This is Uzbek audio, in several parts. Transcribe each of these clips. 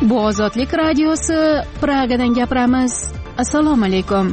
Bu Ozodlik radiosi, Pragadan gapiramiz. Assalomu alaykum.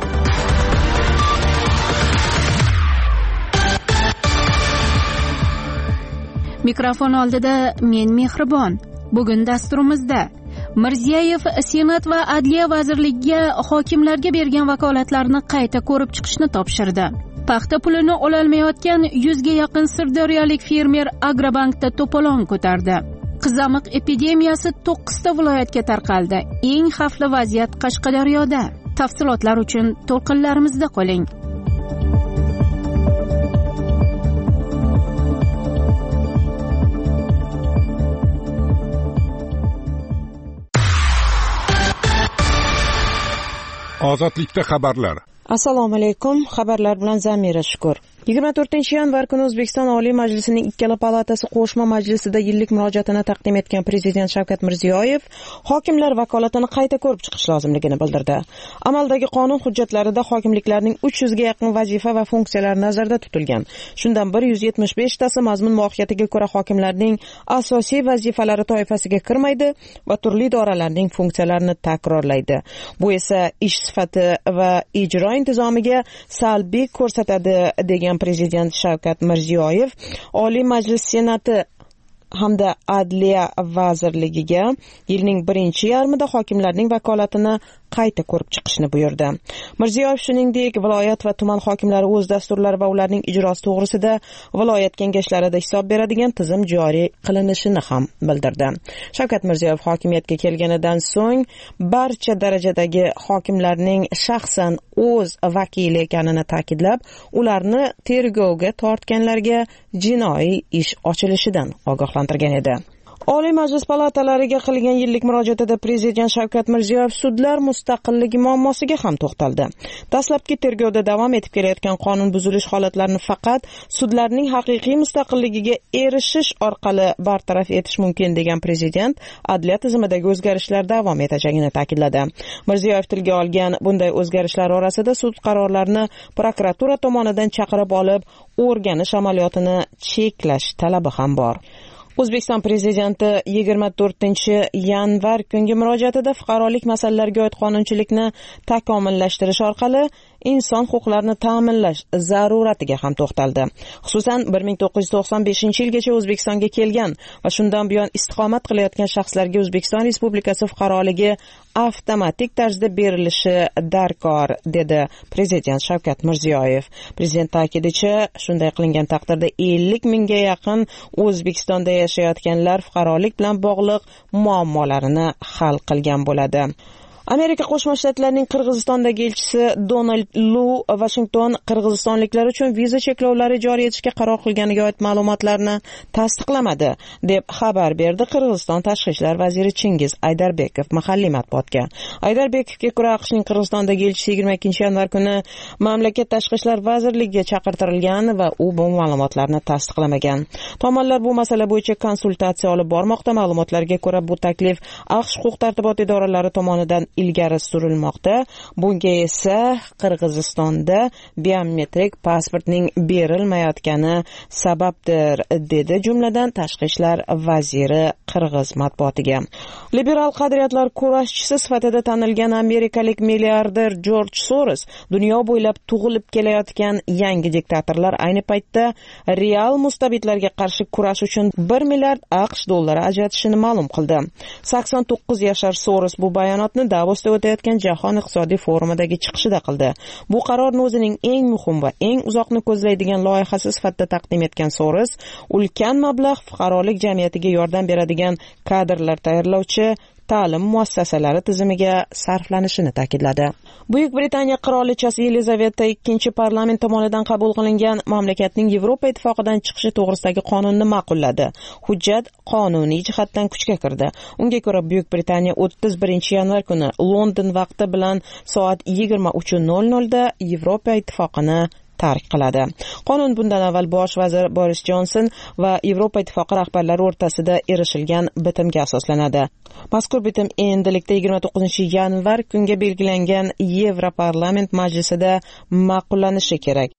Mikrofon oldida men Mehribon. Bugun dasturimizda Mirziyoyev Senat va Adliya vazirligiga hokimlarga bergan vakolatlarni qayta ko'rib chiqishni topshirdi. Paxta pulini ololmayotgan 100 ga yaqin sirdaryolik fermer Agrobankda to'polon ko'tardi. Qizamiq epidemiyasi 9 ta viloyatga tarqaldi. Eng xavfli vaziyat Qashqadaryoda. Tafsilotlar uchun to'lqinlarimizda qoling. Ozodlikda xabarlar. Assalomu alaykum. Xabarlar bilan Zamira Shukur. 24-yanvar kuni O'zbekiston Oliy Majlisining ikkala palatasi qo'shma majlisida yillik murojaatini taqdim etgan Prezident Shavkat Mirziyoyev hokimlar vakolatini qayta ko'rib chiqish lozimligini bildirdi. Amaldagi qonun hujjatlarida hokimliklarning 300 ga yaqin vazifa va funksiyalari nazarda tutilgan. Shundan 175 tasi mazmun mohiyatiga ko'ra hokimlarning asosiy vazifalari toifasiga kirmaydi va turli idoralarning funksiyalarini takrorlaydi. Bu esa ish sifati va ijro intizomiga salbiy ko'rsatadi degan Prezident Shavkat Mirziyoyev Oliy Majlis Senati hamda Adliya vazirligiga yilning birinchi yarmida hokimlarning vakolatini qayta ko'rib chiqishni buyurdi. Mirziyoyev shuningdek viloyat va tuman hokimlari o'z dasturlari va ularning ijrosi to'g'risida viloyat kengashlarida hisob beradigan tizim joriy qilinishini ham bildirdi. Shavkat Mirziyoyev hokimiyatga kelganidan so'ng barcha darajadagi hokimlarning shaxsan o'z vakili ekanini ta'kidlab, ularni tergovga tortganlarga jinoiy ish ochilishidan ogohlantirgan edi. Oliy Majlis palatalariga qilgan yillik murojaatida Prezident Shavkat Mirziyoyev sudlar mustaqilligi muammosiga ham to'xtaldi. Dastlabki tergovda davom etib kelayotgan qonun buzilish holatlarini faqat sudlarning haqiqiy mustaqilligiga erishish orqali bartaraf etish mumkin degan Prezident adliya tizimidagi o'zgarishlar davom etajagini ta'kidladi. Mirziyoyev tilga olgan bunday o'zgarishlar orasida sud qarorlarini prokuratura tomonidan chaqirib olib, o'rganish amaliyotini cheklash talabi ham bor. O'zbekiston Prezidenti 24-yanvar kungi murojaatida fuqarolik masalalariga oid qonunchilikni takomillashtirish orqali inson huquqlarini ta'minlash zaruratiga ham to'xtaldi. Xususan 1995-yilgacha O'zbekistonga kelgan va shundan buyon istiqomat qilayotgan shaxslarga O'zbekiston Respublikasi fuqaroligi avtomatik tarzda berilishi darkor, dedi Prezident Shavkat Mirziyoyev. Prezident ta'kidicha, shunday qilingan taqdirda 50 mingga yaqin O'zbekistonda yashayotganlar fuqarolik bilan bog'liq muammolarini hal qilgan bo'ladi. Amerika Qo'shma Shtatlarining Qirg'izistondagi elchisi Donald Lu Washington qirg'izistonliklar uchun viza cheklovlari joriy etishga qaror qilganiga oid ma'lumotlarni tasdiqlamadi, deb xabar berdi Qirg'iziston Tashqi ishlar vaziri Chingiz Aydarbekov mahalliy matbuotga. Aydarbekovga ko'ra, AQShning Qirg'izistondagi elchisi 22-yanvar kuni mamlakat Tashqi ishlar vazirligiga chaqirtirilgan va u bu ma'lumotlarni tasdiqlamagan. Tomonlar bu masala bo'yicha konsultatsiya olib bormoqda. Ma'lumotlarga ko'ra, bu taklif AQSh huquq-tartibot idoralari tomonidan ilgari surilmoqda. Bunga esa Qirg'izistonda biometrik pasportning berilmayotgani sababdir, dedi jumladan Tashqi ishlar vaziri Qirg'iz matbuotiga. Liberal qadriyatlar kurashchisi sifatida tanilgan amerikalik milliarder Jorj Soros dunyo bo'ylab tug'ilib kelayotgan yangi diktatorlar ayni paytda real mustabidlarga qarshi kurash uchun 1 milliard AQSh dollari ajratishini ma'lum qildi. 89 yashar Soros bu bayonotni Davosda o'tayotgan Jahon iqtisodiy forumidagi chiqishida qildi. Bu qarorni o'zining eng muhim va eng uzoqni ko'zlaydigan loyihasi sifatida taqdim etgan Soros, ulkan mablag' fuqarolik jamiyatiga yordam beradigan kadrlar tayyorlovchi ta'lim muassasalari tizimiga sarflanishini ta'kidladi. Buyuk Britaniya qirolichasi Yelizaveta II parlament tomonidan qabul qilingan mamlakatning Yevropa ittifoqidan chiqishi to'g'risidagi qonunni ma'qulladi. Hujjat qonuniy jihatdan kuchga kirdi. Unga ko'ra Buyuk Britaniya 31-yanvar kuni London vaqti bilan soat 23:00 da Yevropa ittifoqini tark qiladi. Qonun bundan avval bosh vazir Boris Johnson va Yevropa ittifoqi rahbarlari o'rtasida erishilgan bitimga asoslanadi. Mazkur bitim endilikda 29-yanvar kunga belgilangan Yevroparlament majlisida ma'qullanishi kerak.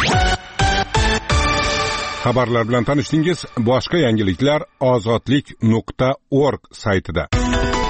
Xabarlar bilan tanishdingiz. Boshqa yangiliklar ozodlik.org saytida.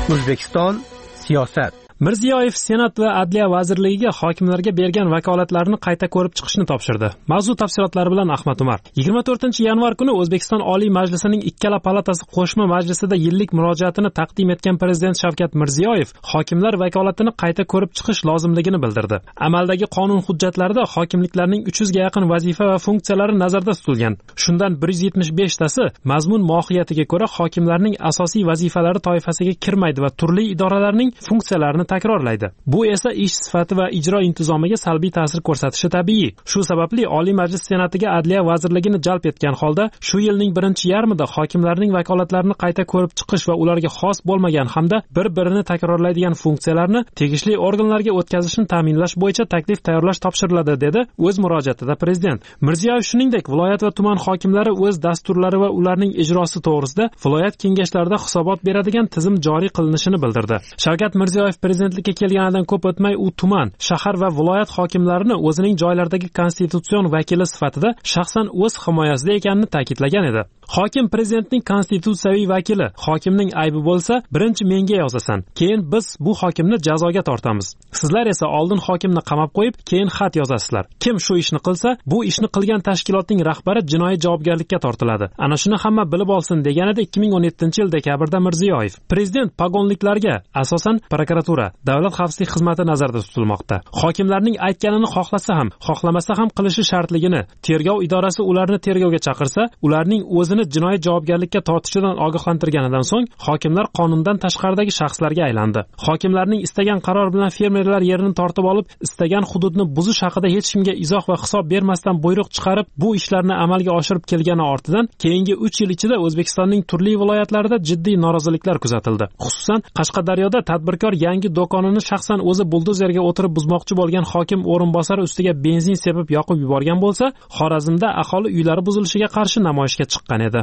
O'zbekiston siyosat. Mirziyoyev Senat va Adliya vazirligiga hokimlarga bergan vakolatlarni qayta ko'rib chiqishni topshirdi. Mavzu tafsilotlari bilan Ahmad Umar. 24-yanvar kuni O'zbekiston Oliy Majlisining ikkala palatasi qo'shma majlisida yillik murojaatini taqdim etgan Prezident Shavkat Mirziyoyev hokimlar vakolatini qayta ko'rib chiqish lozimligini bildirdi. Amaldagi qonun hujjatlarida hokimliklarning 300 ga yaqin vazifa va funksiyalari nazarda tutilgan. Shundan 175 tasi mazmun mohiyatiga ko'ra hokimlarning asosiy vazifalari toifasiga kirmaydi va turli idoralarning funksiyalarini takrorlaydi. Bu esa ish sifati va ijro intizomiga salbiy ta'sir ko'rsatishi tabiiy. Shu sababli Oliy Majlis Senatiga Adliya vazirligini jalb etgan holda shu yilning birinchi yarmida hokimlarning vakolatlarini qayta ko'rib chiqish va ularga xos bo'lmagan hamda bir-birini takrorlaydigan funksiyalarni tegishli organlarga o'tkazishni ta'minlash bo'yicha taklif tayyorlash topshiriladi, dedi o'z murojaatida Prezident. Mirziyoyev shuningdek, viloyat va tuman hokimlari o'z dasturlari va ularning ijrosi to'g'risida viloyat kengashlarida hisobot beradigan tizim joriy qilinishini bildirdi. Shavkat Mirziyoyev prezidentlikka kelganidan ko'p o'tmay u tuman, shahar va viloyat hokimlarini o'zining joylardagi konstitutsion vakili sifatida shaxsan o'z himoyasida ekanini ta'kidlagan edi. Hokim prezidentning konstitutsiyaviy vakili. Hokimning aybi bo'lsa, birinchi menga yozasan, keyin biz bu hokimni jazoga tortamiz. Sizlar esa oldin hokimni qamab qo'yib, keyin xat yozasizlar. Kim shu ishni qilsa, bu ishni qilgan tashkilotning rahbari jinoiy javobgarlikka tortiladi. Ana shuni hamma bilib olsin, deganida 2017-yil dekabrda Mirziyoyev. Prezident pagonliklarga, asosan prokuratura, davlat xavfsizlik xizmati nazarda tutilmoqda. Hokimlarning aytganini xohlasa ham, xohlamasa ham qilishi shartligini, tergov idorasi ularni tergovga chaqirsa, ularning o'zini jinoiy javobgarlikka tortishidan ogohlantirganidan so'ng hokimlar qonundan tashqaridagi shaxslarga aylandi. Hokimlarning istagan qaror bilan fermerlar yerini tortib olib, istagan hududni buzish haqida hech kimga izoh va hisob bermasdan buyruq chiqarib, bu ishlarni amalga oshirib kelgani ortidan keyingi 3 yil ichida O'zbekistonning turli viloyatlarida jiddiy noroziliklar kuzatildi. Xususan, Qashqadaryoda tadbirkor yangi do'konini shaxsan o'zi buldozerga o'tirib buzmoqchi bo'lgan hokim o'rinbosari ustiga benzin sepib yoqib yuborgan bo'lsa, Xorazmda aholi uylari buzilishiga qarshi namoyishga chiqqan edi.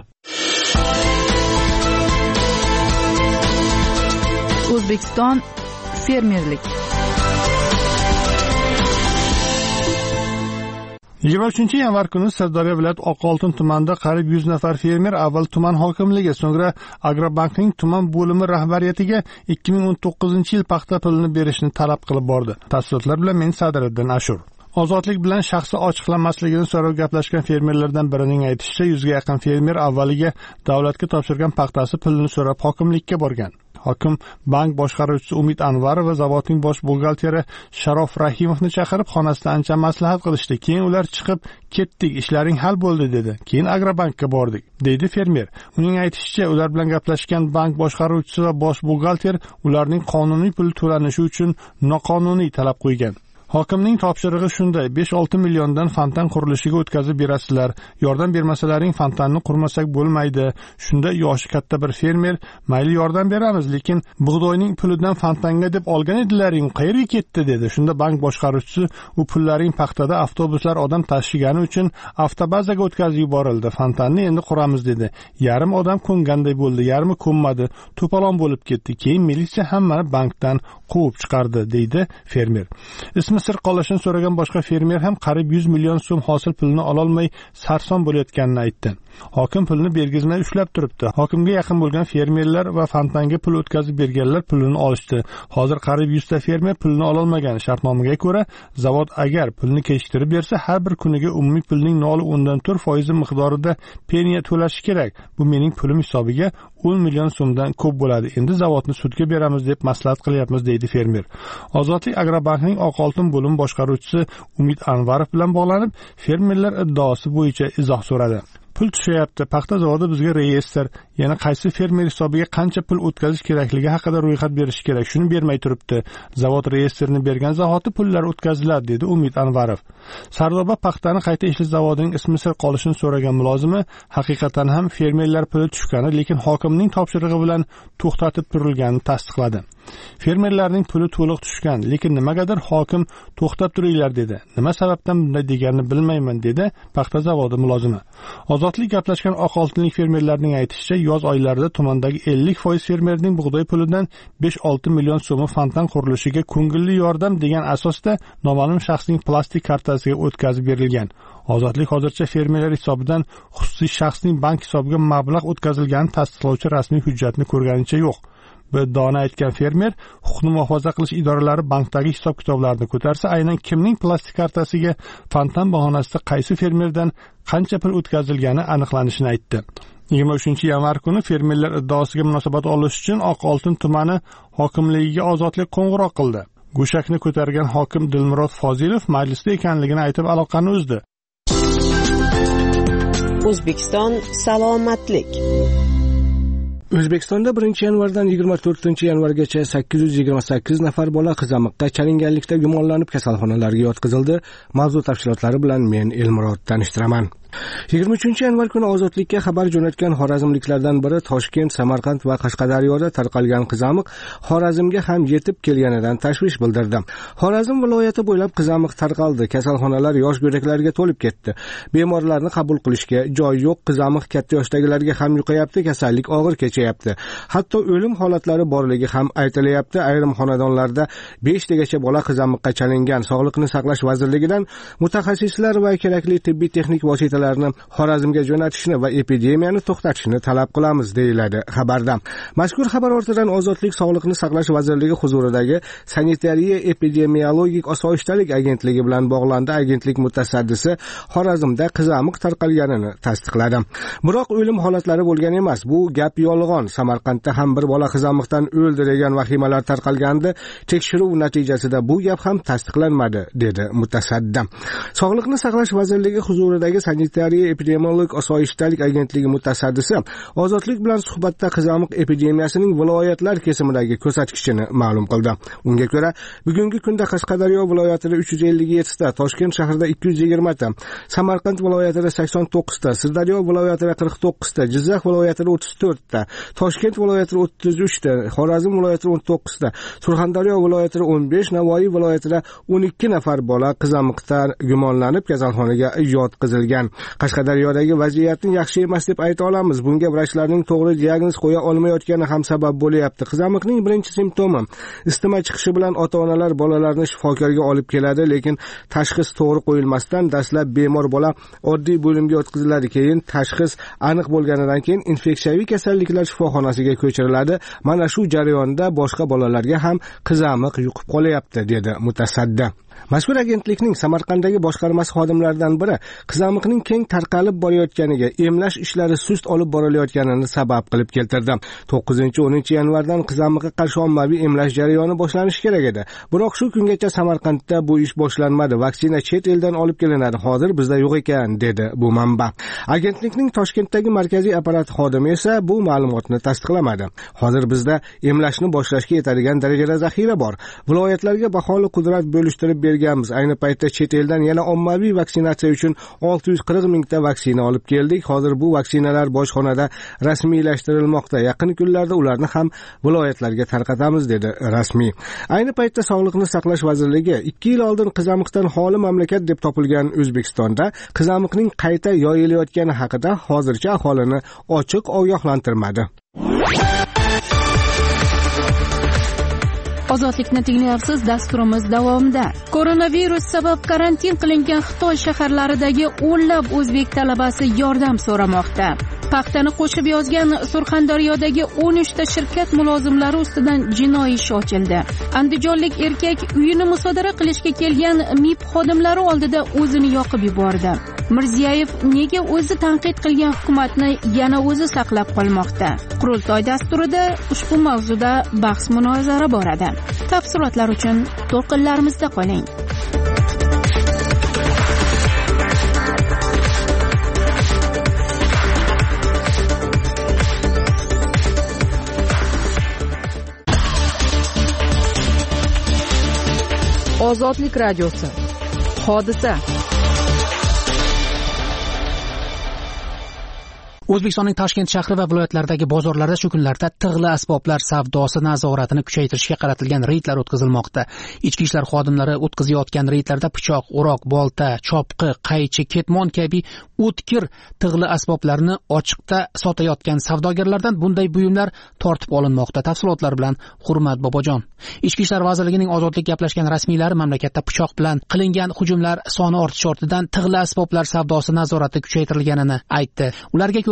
O'zbekiston fermerlik. 23-yanvar kuni Sirdaryo viloyat Oqoltin tumanida qariyb 100 nafar fermer avval tuman hokimligi, so'ngra Agrobankning tuman bo'limi rahbariyatiga 2019-yil paxta pulini berishni talab qilib bordi. Tafsilotlar bilan men Sadiriddin Ashur. Ozodlik bilan shaxsi ochiqlanmasligini so'rab gaplashgan fermerlardan birining aytishicha, 100 ga yaqin fermer avvaliga davlatga topshirgan paxtasi pulini so'rab hokimlikka borgan. Hokim bank boshqaruvchisi Umid Anvarov va zavodning bosh buxgalteri Sharof Rahimovni chaqirib xonasida ancha maslahat qilishdi. Keyin ular chiqib ketdik, ishlaring hal bo'ldi dedi. Keyin Agrobankka bordik, deydi fermer. Uning aytishicha, ular bilan gaplashgan bank boshqaruvchisi va bosh buxgalter ularning qonuniy pul to'lanishi uchun noqonuniy talab qo'ygan. Hokimning topshirig'i shunday: 5-6 milliondan fontan qurilishiga o'tkazib berasizlar. Yordam bermasalaring fontanni qurmasak bo'lmaydi. Shunda yoshi katta bir fermer, mayli yordam beramiz, lekin bug'doyning pulidan fontanga deb olgan edilaring, qayerga ketdi dedi. Shunda bank boshqaruvchisi, u pullaring paxtada avtobuslar odam tashigani uchun avtobazaga o'tkazib yuborildi. Fontanni endi quramiz dedi. Yarim odam ko'nganday bo'ldi, yarmi ko'nmadi. To'polon bo'lib ketdi. Keyin militsiya hammani bankdan quvib chiqardi, deydi fermer. Ismi sir qolishini so'ragan boshqa fermer ham qariyb 100 million so'm hosil pulini ololmay sarson bo'layotganini aytdi. Hokim pulni bergizmay ushlab turibdi. Hokimga yaqin bo'lgan fermerlar va fontanga pul o'tkazib berganlar pulini olishdi. Hozir qariyb 100 ta fermer pulini ololmagan. Shartnomaga ko'ra, zavod agar pulni kechiktirib bersa, har bir kuniga umumiy pulning 0.4% miqdorida peniya to'lashi kerak. Bu mening pulim hisobiga 10 million so'mdan ko'p bo'ladi. Endi zavodni sudga beramiz deb maslahat qilyapmiz, deydi fermer. Ozodlik Agrobankning Oqoltin bo'lim boshqaruvchisi Umid Anvarov bilan bog'lanib, fermerlar iddaosi bo'yicha izoh so'radi. Pul tushayapti, paxta zavodi bizga reyestr, yana qaysi fermer hisobiga qancha pul o'tkazish kerakligi haqida ro'yxat berish kerak, shuni bermay turibdi. Zavod reyestrini bergan zahoti pullar o'tkaziladi, dedi Umid Anvarov. Sardoba paxtani qayta ishlash zavodining ismi sir qolishini so'ragan mulozimi haqiqatan ham fermerlar puli tushgani, lekin hokimning topshirig'i bilan to'xtatib turilganini tasdiqladi. Fermerlarning puli to'liq tushgan, lekin nimagadir hokim to'xtab turinglar dedi. Nima sababdan bunday deganini bilmayman, dedi paxta zavodi mulozimi. Ozodlik gaplashgan Oqoltinlik fermerlarning aytishicha, yoz oylarida tumandagi 50% fermerning bug'doy pulidan 5-6 million so'mi fontan qurilishiga ko'ngilli yordam degan asosda noma'lum shaxsning plastik kartasiga o'tkazib berilgan. Ozodlik hozircha fermerlar hisobidan xususiy shaxsning bank hisobiga mablag' o'tkazilganini tasdiqlovchi rasmiy hujjatni ko'rganicha yo'q. Bu iddaoni aytgan fermer huquqni muhofaza qilish idoralari bankdagi hisob-kitoblarni ko'tarsa, aynan kimning plastik kartasiga fontan bahonasida qaysi fermerdan qancha pul o'tkazilgani aniqlanishini aytdi. 23-yanvar kuni fermerlar iddaosiga munosabat olish uchun Oqoltin tumani hokimligiga ozodlik qo'ng'iroq qildi. Go'shakni ko'targan hokim Dilmurod Fozilov majlisda ekanligini aytib aloqani uzdi. O'zbekiston salomatlik. O'zbekistonda 1-yanvardan 24-yanvargacha 828 nafar bola qizamiqqa chalinganlikda gumonlanib kasalxonalarga yotqizildi. Mavzu tafsilotlari bilan men Elmurod tanishtiraman. 23-yanvar kuni ozodlikka xabar jo'natgan xorazmliklardan biri Toshkent, Samarqand va Qashqadaryoda tarqalgan qizamiq Xorazmga ham yetib kelganidan tashvish bildirdi. Xorazm viloyati bo'ylab qizamiq tarqaldi. Kasalxonalar yosh go'daklarga to'lib ketdi. Bemorlarni qabul qilishga joy yo'q. Qizamiq katta yoshdagilarga ham yuqayapti, kasallik og'ir kechayapti. Hatto o'lim holatlari borligi ham aytilyapti. Ayrim xonadonlarda 5 tagacha bola qizamiqqa chalingan. Sog'liqni saqlash vazirligidan mutaxassislar va kerakli tibbiy texnik vositalarni Xorazmga jo'natishni va epidemiyani to'xtatishni talab qilamiz, deyiladi xabarda. Mazkur xabar ortidan Ozodlik Sog'liqni saqlash vazirligi huzuridagi Sanitariya epidemiologik osoyishtalik agentligi bilan bog'landi. Agentlik mutasaddisi Xorazmda qizamiq tarqalganini tasdiqladi. Biroq o'lim holatlari bo'lgan emas. Bu gap yolg'on. Samarqandda ham bir bola qizamiqdan o'ldi degan vahimalar tarqalgandi. Tekshiruv natijasida bu gap ham tasdiqlanmadi, dedi mutasaddi. Sog'liqni saqlash vazirligi huzuridagi Sanitariya epidemiologik osoyishtalik agentligi mutasaddisi Ozodlik bilan suhbatda qizamiq epidemiyasining viloyatlar kesimidagi ko'rsatkichini ma'lum qildi. Unga ko'ra, bugungi kunda Qashqadaryo viloyatida 357 ta, Toshkent shahrida 220 ta, Samarqand viloyatida 89 ta, Sirdaryo viloyatida 49 ta, Jizzax viloyatida 34 ta, Toshkent viloyatida 33 ta, Xorazm viloyatida 19 ta, Surxondaryo viloyatida 15, Navoiy viloyatida 12 nafar bola qizamiqdan gumonlanib kasalxonaga yotqizilgan. Qashqadaryodagi vaziyatni yaxshi emas deb ayta olamiz. Bunga vrachlarning to'g'ri diagnoz qo'ya olmayotgani ham sabab bo'lyapti. Qizamiqning birinchi simptomi isitma chiqishi bilan ota-onalar bolalarni shifokorga olib keladi, lekin tashxis to'g'ri qo'yilmasdan dastlab bemor bola oddiy bo'limga yotqiziladi. Keyin tashxis aniq bo'lganidan keyin infeksiyaviy kasalliklar shifoxonasiga ko'chiriladi. Mana shu jarayonda boshqa bolalarga ham qizamiq yuqib qolyapti, dedi mutasaddi. Mazkur agentlikning Samarqanddagi boshqarmasi xodimlaridan biri qizamiqning keng tarqalib borayotganiga, emlash ishlari sust olib borilayotganini sabab qilib keltirdi. 9-10 yanvardan qizamiqqa qarshi ommaviy emlash jarayoni boshlanishi kerak edi. Biroq shu kungacha Samarqandda bu ish boshlanmadi. Vaksina chet eldan olib kelinadi. Hozir bizda yo'q ekan, dedi bu manba. Agentlikning Toshkentdagi markaziy apparat xodimi esa bu ma'lumotni tasdiqlamadi. Hozir bizda emlashni boshlashga yetadigan darajada zaxira bor. Viloyatlarga baholi qudrat bo'lishtirib berganmiz. Ayni paytda chet eldan yana ommaviy vaksinatsiya uchun 640 mingta vaksina olib keldik. Hozir bu vaksinalar bojxonada rasmiylashtirilmoqda. Yaqin kunlarda ularni ham viloyatlarga tarqatamiz, dedi rasmiy. Ayni paytda Sog'liqni saqlash vazirligi 2 yil oldin qizamiqdan xoli mamlakat deb topilgan O'zbekistonda qizamiqning qayta yoyilayotgani haqida hozircha aholini ochiq ogohlantirmadi. Ozodlikni tinglayapsiz. Dasturimiz davomida koronavirus sabab karantin qilingan Xitoy shaharlaridagi o'nlab o'zbek talabasi yordam so'ramoqda. Paxtani qo'shib yozgan Surxondaryodagi 13 ta shirkat mulozimlari ustidan jinoiy ish ochildi. Andijonlik erkak uyini musodara qilishga kelgan MIB xodimlari oldida o'zini yoqib yubordi. Mirziyoyev nega o'zi tanqid qilgan hukumatni yana o'zi saqlab qolmoqda? Qurultoy dasturida ushbu mavzuda bahs-munozara boradi. Tafsilotlar uchun to'lqinlarimizda qoling. Ozodlik radiosi. Hodisa. O'zbekistonning Toshkent shahri va viloyatlaridagi bozorlarda shu kunlarda tig'li asboblar savdosi nazoratini kuchaytirishga qaratilgan reydlar o'tkazilmoqda. Ichki ishlar xodimlari o'tkazayotgan reydlarda pichoq, o'roq, bolta, chopqi, qaychi, ketmon kabi o'tkir tig'li asboblarni ochiqda sotayotgan savdogarlardan bunday buyumlar tortib olinmoqda. Tafsilotlar bilan Hurmat Bobojon. Ichki ishlar vazirligining Ozodlik gaplashgan rasmiylari mamlakatda pichoq bilan qilingan hujumlar soni ortishi ortidan tig'li asboblar savdosi nazorati kuchaytirilganini aytdi. Ularga ko'ra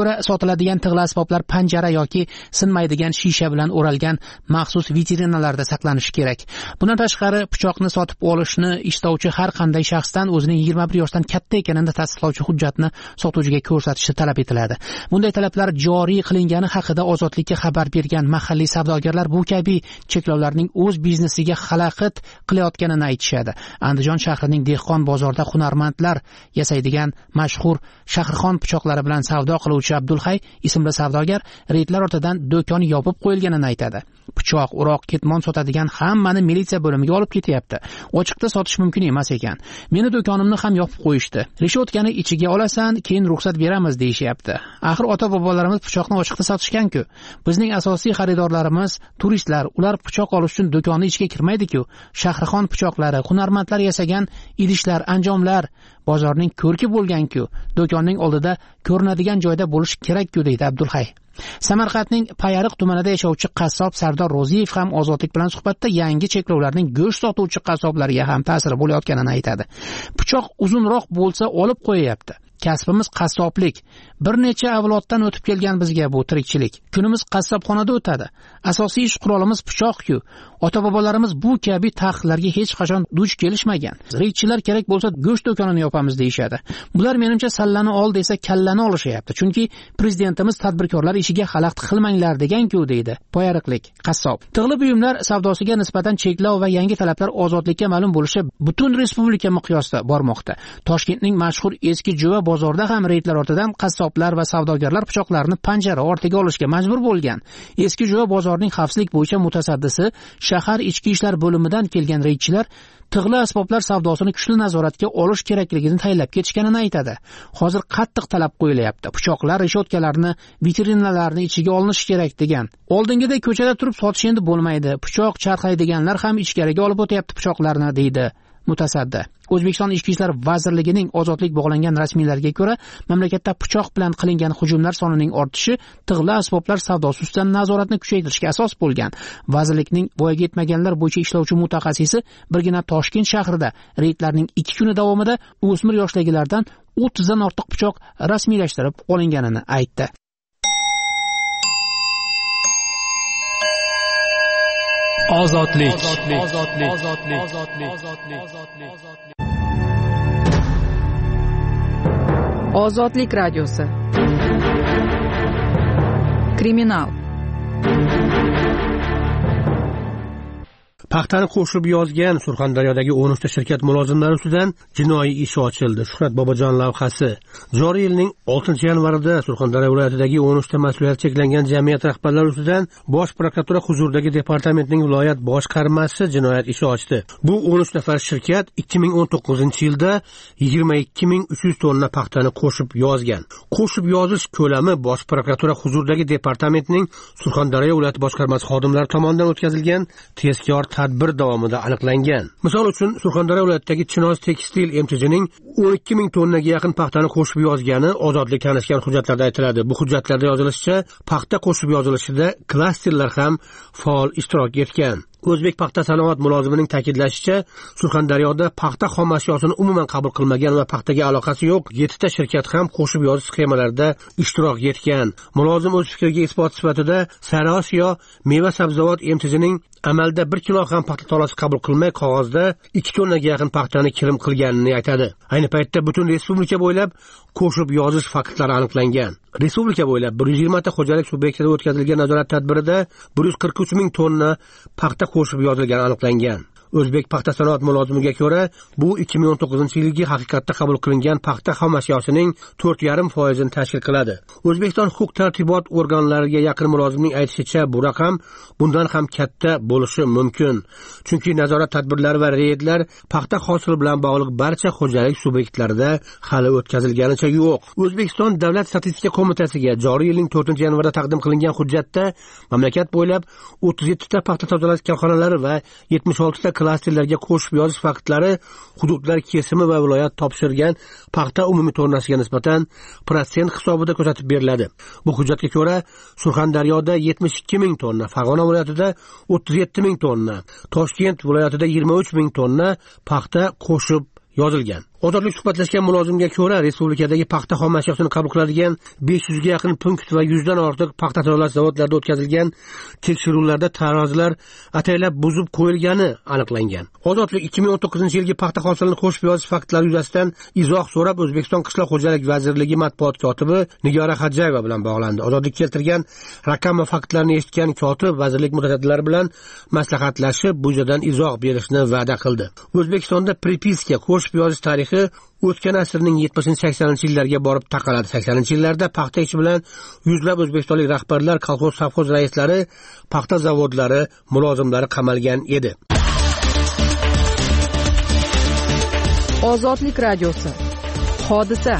ko'ra sotiladigan tig'li asboblar panjara yoki sinmaydigan shisha bilan o'ralgan maxsus vitrinalarda saqlanishi kerak. Bundan tashqari pichoqni sotib olishni istovchi har qanday shaxsdan o'zining 21 yoshdan katta ekanini tasdiqlovchi hujjatni sotuvchiga ko'rsatishi talab etiladi. Bunday talablar joriy qilingani haqida Ozodlikka xabar bergan mahalliy savdogarlar bu kabi cheklovlarning o'z biznesiga xalaqit qilayotganini aytishadi. Andijon shahrining dehqon bozorida hunarmandlar yasaydigan mashhur Shahrixon pichoqlari bilan savdo qiluvchi Abdulhay ismli savdogar reydlar ortidan do'koni yopib qo'yilganini aytadi. Pichoq, o'roq, ketmon sotadigan hammani militsiya bo'limiga olib ketyapti. Ochiqda sotish mumkin emas ekan. Meni do'konimni ham yopib qo'yishdi. Reshotkani ichiga olasan, keyin ruxsat beramiz deyishyapti. Axir ota-bobolarimiz pichoqni ochiqda sotishgan-ku. Bizning asosiy xaridorlarimiz turistlar, ular pichoq olish uchun do'konni ichiga kirmaydi-ku. Shahrixon pichoqlari, hunarmandlar yasagan idishlar, anjomlar bozorning ko'rki bo'lgan-ku. Do'konning oldida ko'rinadigan joyda bo'lish kerak-ku deydi Abdulhay. Samarqandning Payariq tumanida yashovchi qassob Sardor Ro'ziyev ham Ozodlik bilan suhbatda yangi cheklovlarning go'sht sotuvchi qassoblarga ham ta'siri bo'layotganini aytadi. Pichoq uzunroq bo'lsa olib qo'yapti. Kasbimiz qassoblik. Bir necha avloddan o'tib kelgan bizga bu tirikchilik. Kunimiz qassobxonada o'tadi. Asosiy ish qurolimiz pichoq-ku. Ota-bobolarimiz bu kabi taqiqlarga hech qachon duch kelishmagan. Reydchilar kerak bo'lsa go'sht do'konini yopamiz deyshadi. Bular menimcha sallani ol desa kallani olishyapti. Chunki prezidentimiz tadbirkorlar ishiga xalaqit qilmanglar degan-ku deydi Payariqlik qassob. Tig'li buyumlar savdosiga nisbatan cheklov va yangi talablar Ozodlikka ma'lum bo'lishi butun respublika miqyosida bormoqda. Toshkentning mashhur eski Jo'va bozorda ham reydlar ortidan qassoblar va savdogarlar pichoqlarini panjara ortiga olishga majbur bo'lgan. Eski Jo'va bozorining xavfsizlik bo'yicha mutasaddisi shahar ichki ishlar bo'limidan kelgan reydchilar tig'li asboblar savdosini kuchli nazoratga olish kerakligini tayinlab ketishganini aytadi. Hozir qattiq talab qo'yilyapti. Pichoqlar, reshotkalarni, vitrinalarni ichiga olinishi kerak degan. Oldingidek ko'chada turib sotish endi bo'lmaydi. Pichoq charxaydiganlar ham ichkariga olib o'tyapti pichoqlarni deydi mutasaddi. O'zbekiston Ichki ishlar vazirligining Ozodlik bog'langan rasmiylarga ko'ra, mamlakatda pichoq bilan qilingan hujumlar sonining ortishi tig'li asboblar savdosi ustidan nazoratni kuchaytirishga asos bo'lgan. Vazirlikning voyaga yetmaganlar bo'yicha ishlovchi mutaxassisi birgina Toshkent shahrida reydlarning 2 kuni davomida o'smir yoshdagilardan 30 dan ortiq pichoq rasmiylashtirib olinganini aytdi. Ozodlik. Ozodlik radiosi. Kriminal. Paxtani qo'shib yozgan Surxondaryodagi 13 ta shirkat mulozimlari ustidan jinoiy ish ochildi. Shuhrat Bobojon lavhasi. Joriy yilning 6-yanvarida Surxondaryo viloyatidagi 13 ta mas'uliyati cheklangan jamiyat rahbarlari ustidan Bosh prokuratura huzuridagi departamentning viloyat boshqarmasi jinoyat ishi ochdi. Bu 13 nafar shirkat 2019-yilda 22300 tonna paxtani qo'shib yozgan. Qo'shib yozish ko'lami Bosh prokuratura huzuridagi departamentning Surxondaryo viloyat boshqarmasi xodimlari tomonidan o'tkazilgan tezkor tadbir davomida aniqlangan. Misol uchun Surxondaryo viloyatidagi Chinoz Tekstil MTJning 12000 tonnaga yaqin paxtani qo'shib yozgani Ozodlik tanishgan hujjatlarda aytiladi. Bu hujjatlarda yozilishicha, paxta qo'shib yozilishida klasterlar ham faol ishtirok etgan. O'zbek paxta sanoat mulozimining ta'kidlashicha, Surxondaryoda paxta xom ashyosini umuman qabul qilmagan va paxtaga aloqasi yo'q 7 ta shirkat ham qo'shib yozish sxemalarida ishtirok etgan. Mulozim o'z fikriga isbot sifatida Sariosiyo meva sabzavot MTJning amalda 1 kilo ham paxta tolasi qabul qilmay qog'ozda 2 tonnaga yaqin paxtani kirim qilganini aytadi. Ayni paytda butun respublika bo'ylab qo'shib yozish faktlari aniqlangan. Respublika bo'ylab 120 ta xo'jalik subyektida o'tkazilgan nazorat tadbirida 143 000 tonna paxta qo'shib yozilgani aniqlangan. O'zbek paxta sanoat mulozimiga ko'ra, bu 2019-yilgi haqiqatda qabul qilingan paxta xom ashyosining 4,5% tashkil qiladi. O'zbekiston huquq-tartibot organlariga yaqin mulozimning aytishicha, bu raqam bundan ham katta bo'lishi mumkin. Chunki nazorat tadbirlari va reydlar paxta hosili bilan bog'liq barcha xo'jalik subyektlarida hali o'tkazilganicha yo'q. O'zbekiston Davlat statistika qo'mitasiga joriy yilning 4-yanvarda taqdim qilingan hujjatda mamlakat bo'ylab 37 ta paxta tozalash korxonalari va 76 ta klasterlarga qo'shib yozish faktlari hududlar kesimi va viloyat topshirgan paxta umumiy tonnasiga nisbatan protsent hisobida ko'rsatib beriladi. Bu hujjatga ko'ra Surxondaryoda 72 000 tonna, Farg'ona viloyatida 37 000 tonna, Toshkent viloyatida 23 000 tonna paxta qo'shib yozilgan. Ozodlik suhbatlashgan mulozimga ko'ra, respublikadagi paxta xom ashyosini qabul qiladigan 500 ga yaqin punkt va 100 dan ortiq paxta tayyorlash zavodlarida o'tkazilgan tekshiruvlarda tarozilar ataylab buzib qo'yilgani aniqlangan. Ozodlik 2019-yilgi paxta hosilini qo'shib yozish faktlari yuzasidan izoh so'rab O'zbekiston Qishloq xo'jalik vazirligi matbuot kotibi Nigora Hajjayeva bilan bog'landi. Ozodlik keltirgan raqam va faktlarni eshitgan kotib vazirlik mutasaddilari bilan maslahatlashib, bu yerdan izoh berishni va'da qildi. O'zbekistonda pripiska qo'shib yozish tarixi o'tgan asrning 70-80-yillarga borib taqaladi. 80-yillarda paxta ishi bilan yuzlab o'zbekistonlik rahbarlar, kolxoz, savxoz raislari, paxta zavodlari mulozimlari qamalgan edi. Ozodlik radiosi. Hodisa.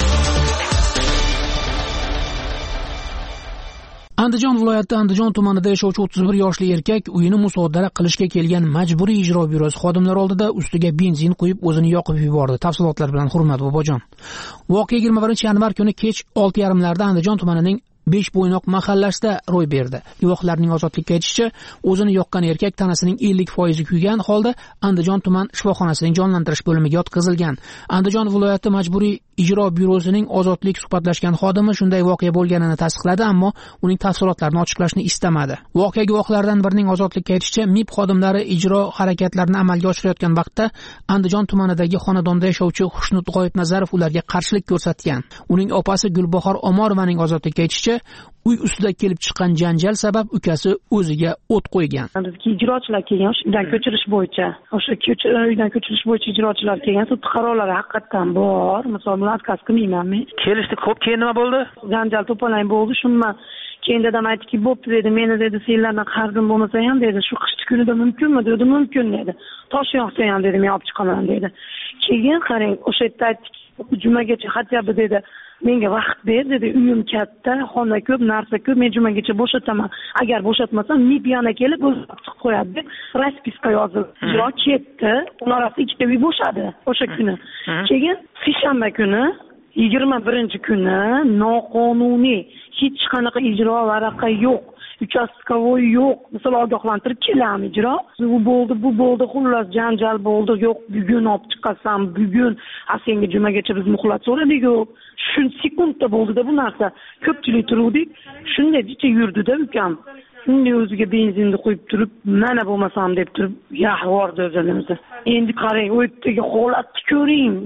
Andijon viloyati Andijon tumanida yashovchi 31 yoshli erkak uyini musodara qilishga kelgan majburiy ijro byurosi xodimlari oldida ustiga benzin quyib o'zini yoqib yubordi. Tafsilotlar bilan Hurmat bobojon. Voqea 21-yanvar kuni kech 6:30larda Andijon tumanining 5 bo'ynoq mahallasida ro'y berdi. Guvohlarning ozodlikka aytishicha, o'zini yoqqan erkak tanasining 50% kuygan holda Andijon tuman shifoxonasining jonlantirish bo'limiga yotqizilgan. Andijon viloyati majburiy ijro byurosining ozodlik suhbatlashgan xodimi shunday voqea bo'lganini tasdiqladi, ammo uning tafsilotlarini ochiqlashni istamadi. Voqea guvohlaridan birining ozodlikka aytishicha, MIB xodimlari ijro harakatlarini amalga oshirayotgan vaqtda Andijon tumanidagi xonadonda yashovchi Xushnut G'oyibnazarov ularga qarshilik ko'rsatgan. Uning opasi Gulbahor Omorovaning ozodlikka aytishicha, uy ustida kelib chiqqan janjal sabab ukasi o'ziga o't qo'ygan. Bizga ijrochilar kelgan, uydan ko'chirish bo'yicha, o'sha uydan ko'chirish bo'yicha ijrochilar kelgan, sud qarorlari haqiqatan bor. Misol bilan отказ qilmayman men. Kelishdi, ko'p keyin nima bo'ldi? Janjal to'polay bo'ldi, shunman. Keyin dadam aytdiki, "Bo'pti" dedi, "Meni dedi, senlardan qarzim bo'lmasa ham dedi, shu qishki kunida mumkinmi?" dedi, "Mumkin" dedi. "Tosh yoqsa ham" dedi, "Men olib chiqaman" dedi. Keyin qarang, o'sha yerda aytdiki, "Jumagacha xatyabi" dedi. "Menga vaqt ber" dedi, "Uyim katta, xona ko'p, narsa ko'p, men jumagacha bo'shataman. Agar bo'shatmasam, MIB yana kelib o'zi chiqib qo'yadi" deb raspiska yozdi. Ijro ketdi. Ular orasida ikkita uy bo'shadi o'sha kuni. Keyin seshanba kuni 21 kuni noqonuniy hech qanaqa ijro varaqa yo'q, uchastkovoy yo'q, misol ogohlantirib kelamiz ijro. Bu bo'ldi, xullas janjal bo'ldi. Yo'q, bugun olib chiqasan, bugun senga jumagacha biz muhlat so'radik-ku. Shu sekundda bo'ldi-da bu narsa. Ko'pchilik turuvdik. Shunday jicha yurdi-da ukam. Shunday o'ziga benzinni qo'yib turib, mana bo'lmasam deb turib, yahvordi o'zimizni. Endi qarang, u yerdagi holatni ko'ring.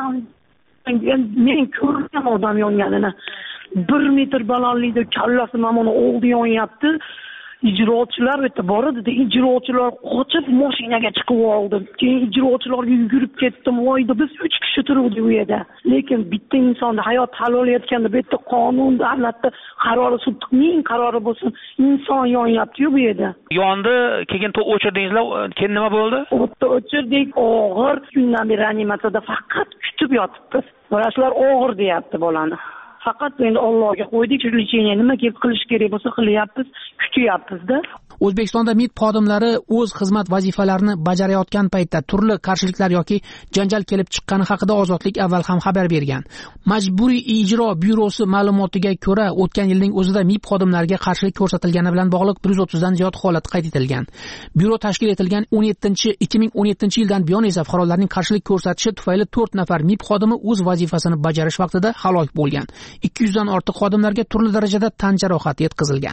Men ko'rdim odam yonganini. 1 metr balandlikda kallasi mana oldi yonyapti. Ijrochilar o'tda boradi, ijrochilar qochib mashinaga chiqib oldi. Keyin ijrochilarga yugurib ketdim. Voyda biz 3 kishi turuvdik u yerda. Lekin bitta insonni hayot hal olayotganda bu yerda qonun, davlatda qarori, sudning qarori bo'lsin, inson yonyapti-yu bu yerda. Yondi, keyin o'chirdingizlar, keyin nima bo'ldi? O'tda o'chirdik, og'ir kundan beri reanimatsiyada faqat kutib yotibmiz. Vrachlar og'ir deyapti bolani. Faqat endi Allohga qo'ydik, shu lecheniya nima qilish kerak bo'lsa qilyapmiz, kutyapmiz-da. O'zbekistonda MIB xodimlari o'z xizmat vazifalarini bajarayotgan paytda turli qarshiliklar yoki janjal kelib chiqqani haqida Ozodlik avval ham xabar bergan. Majburiy ijro byurosi ma'lumotiga ko'ra, o'tgan yilning o'zida MIB xodimlariga qarshilik ko'rsatilgani bilan bog'liq 130 dan ziyod holat qayd etilgan. Byuro tashkil etilgan 2017 yildan buyon esa fuqarolarning qarshilik ko'rsatishi tufayli 4 nafar MIB xodimi o'z vazifasini bajarish vaqtida halok bo'lgan. 200 dan ortiq xodimlarga turli darajada tan jarohati yetkazilgan.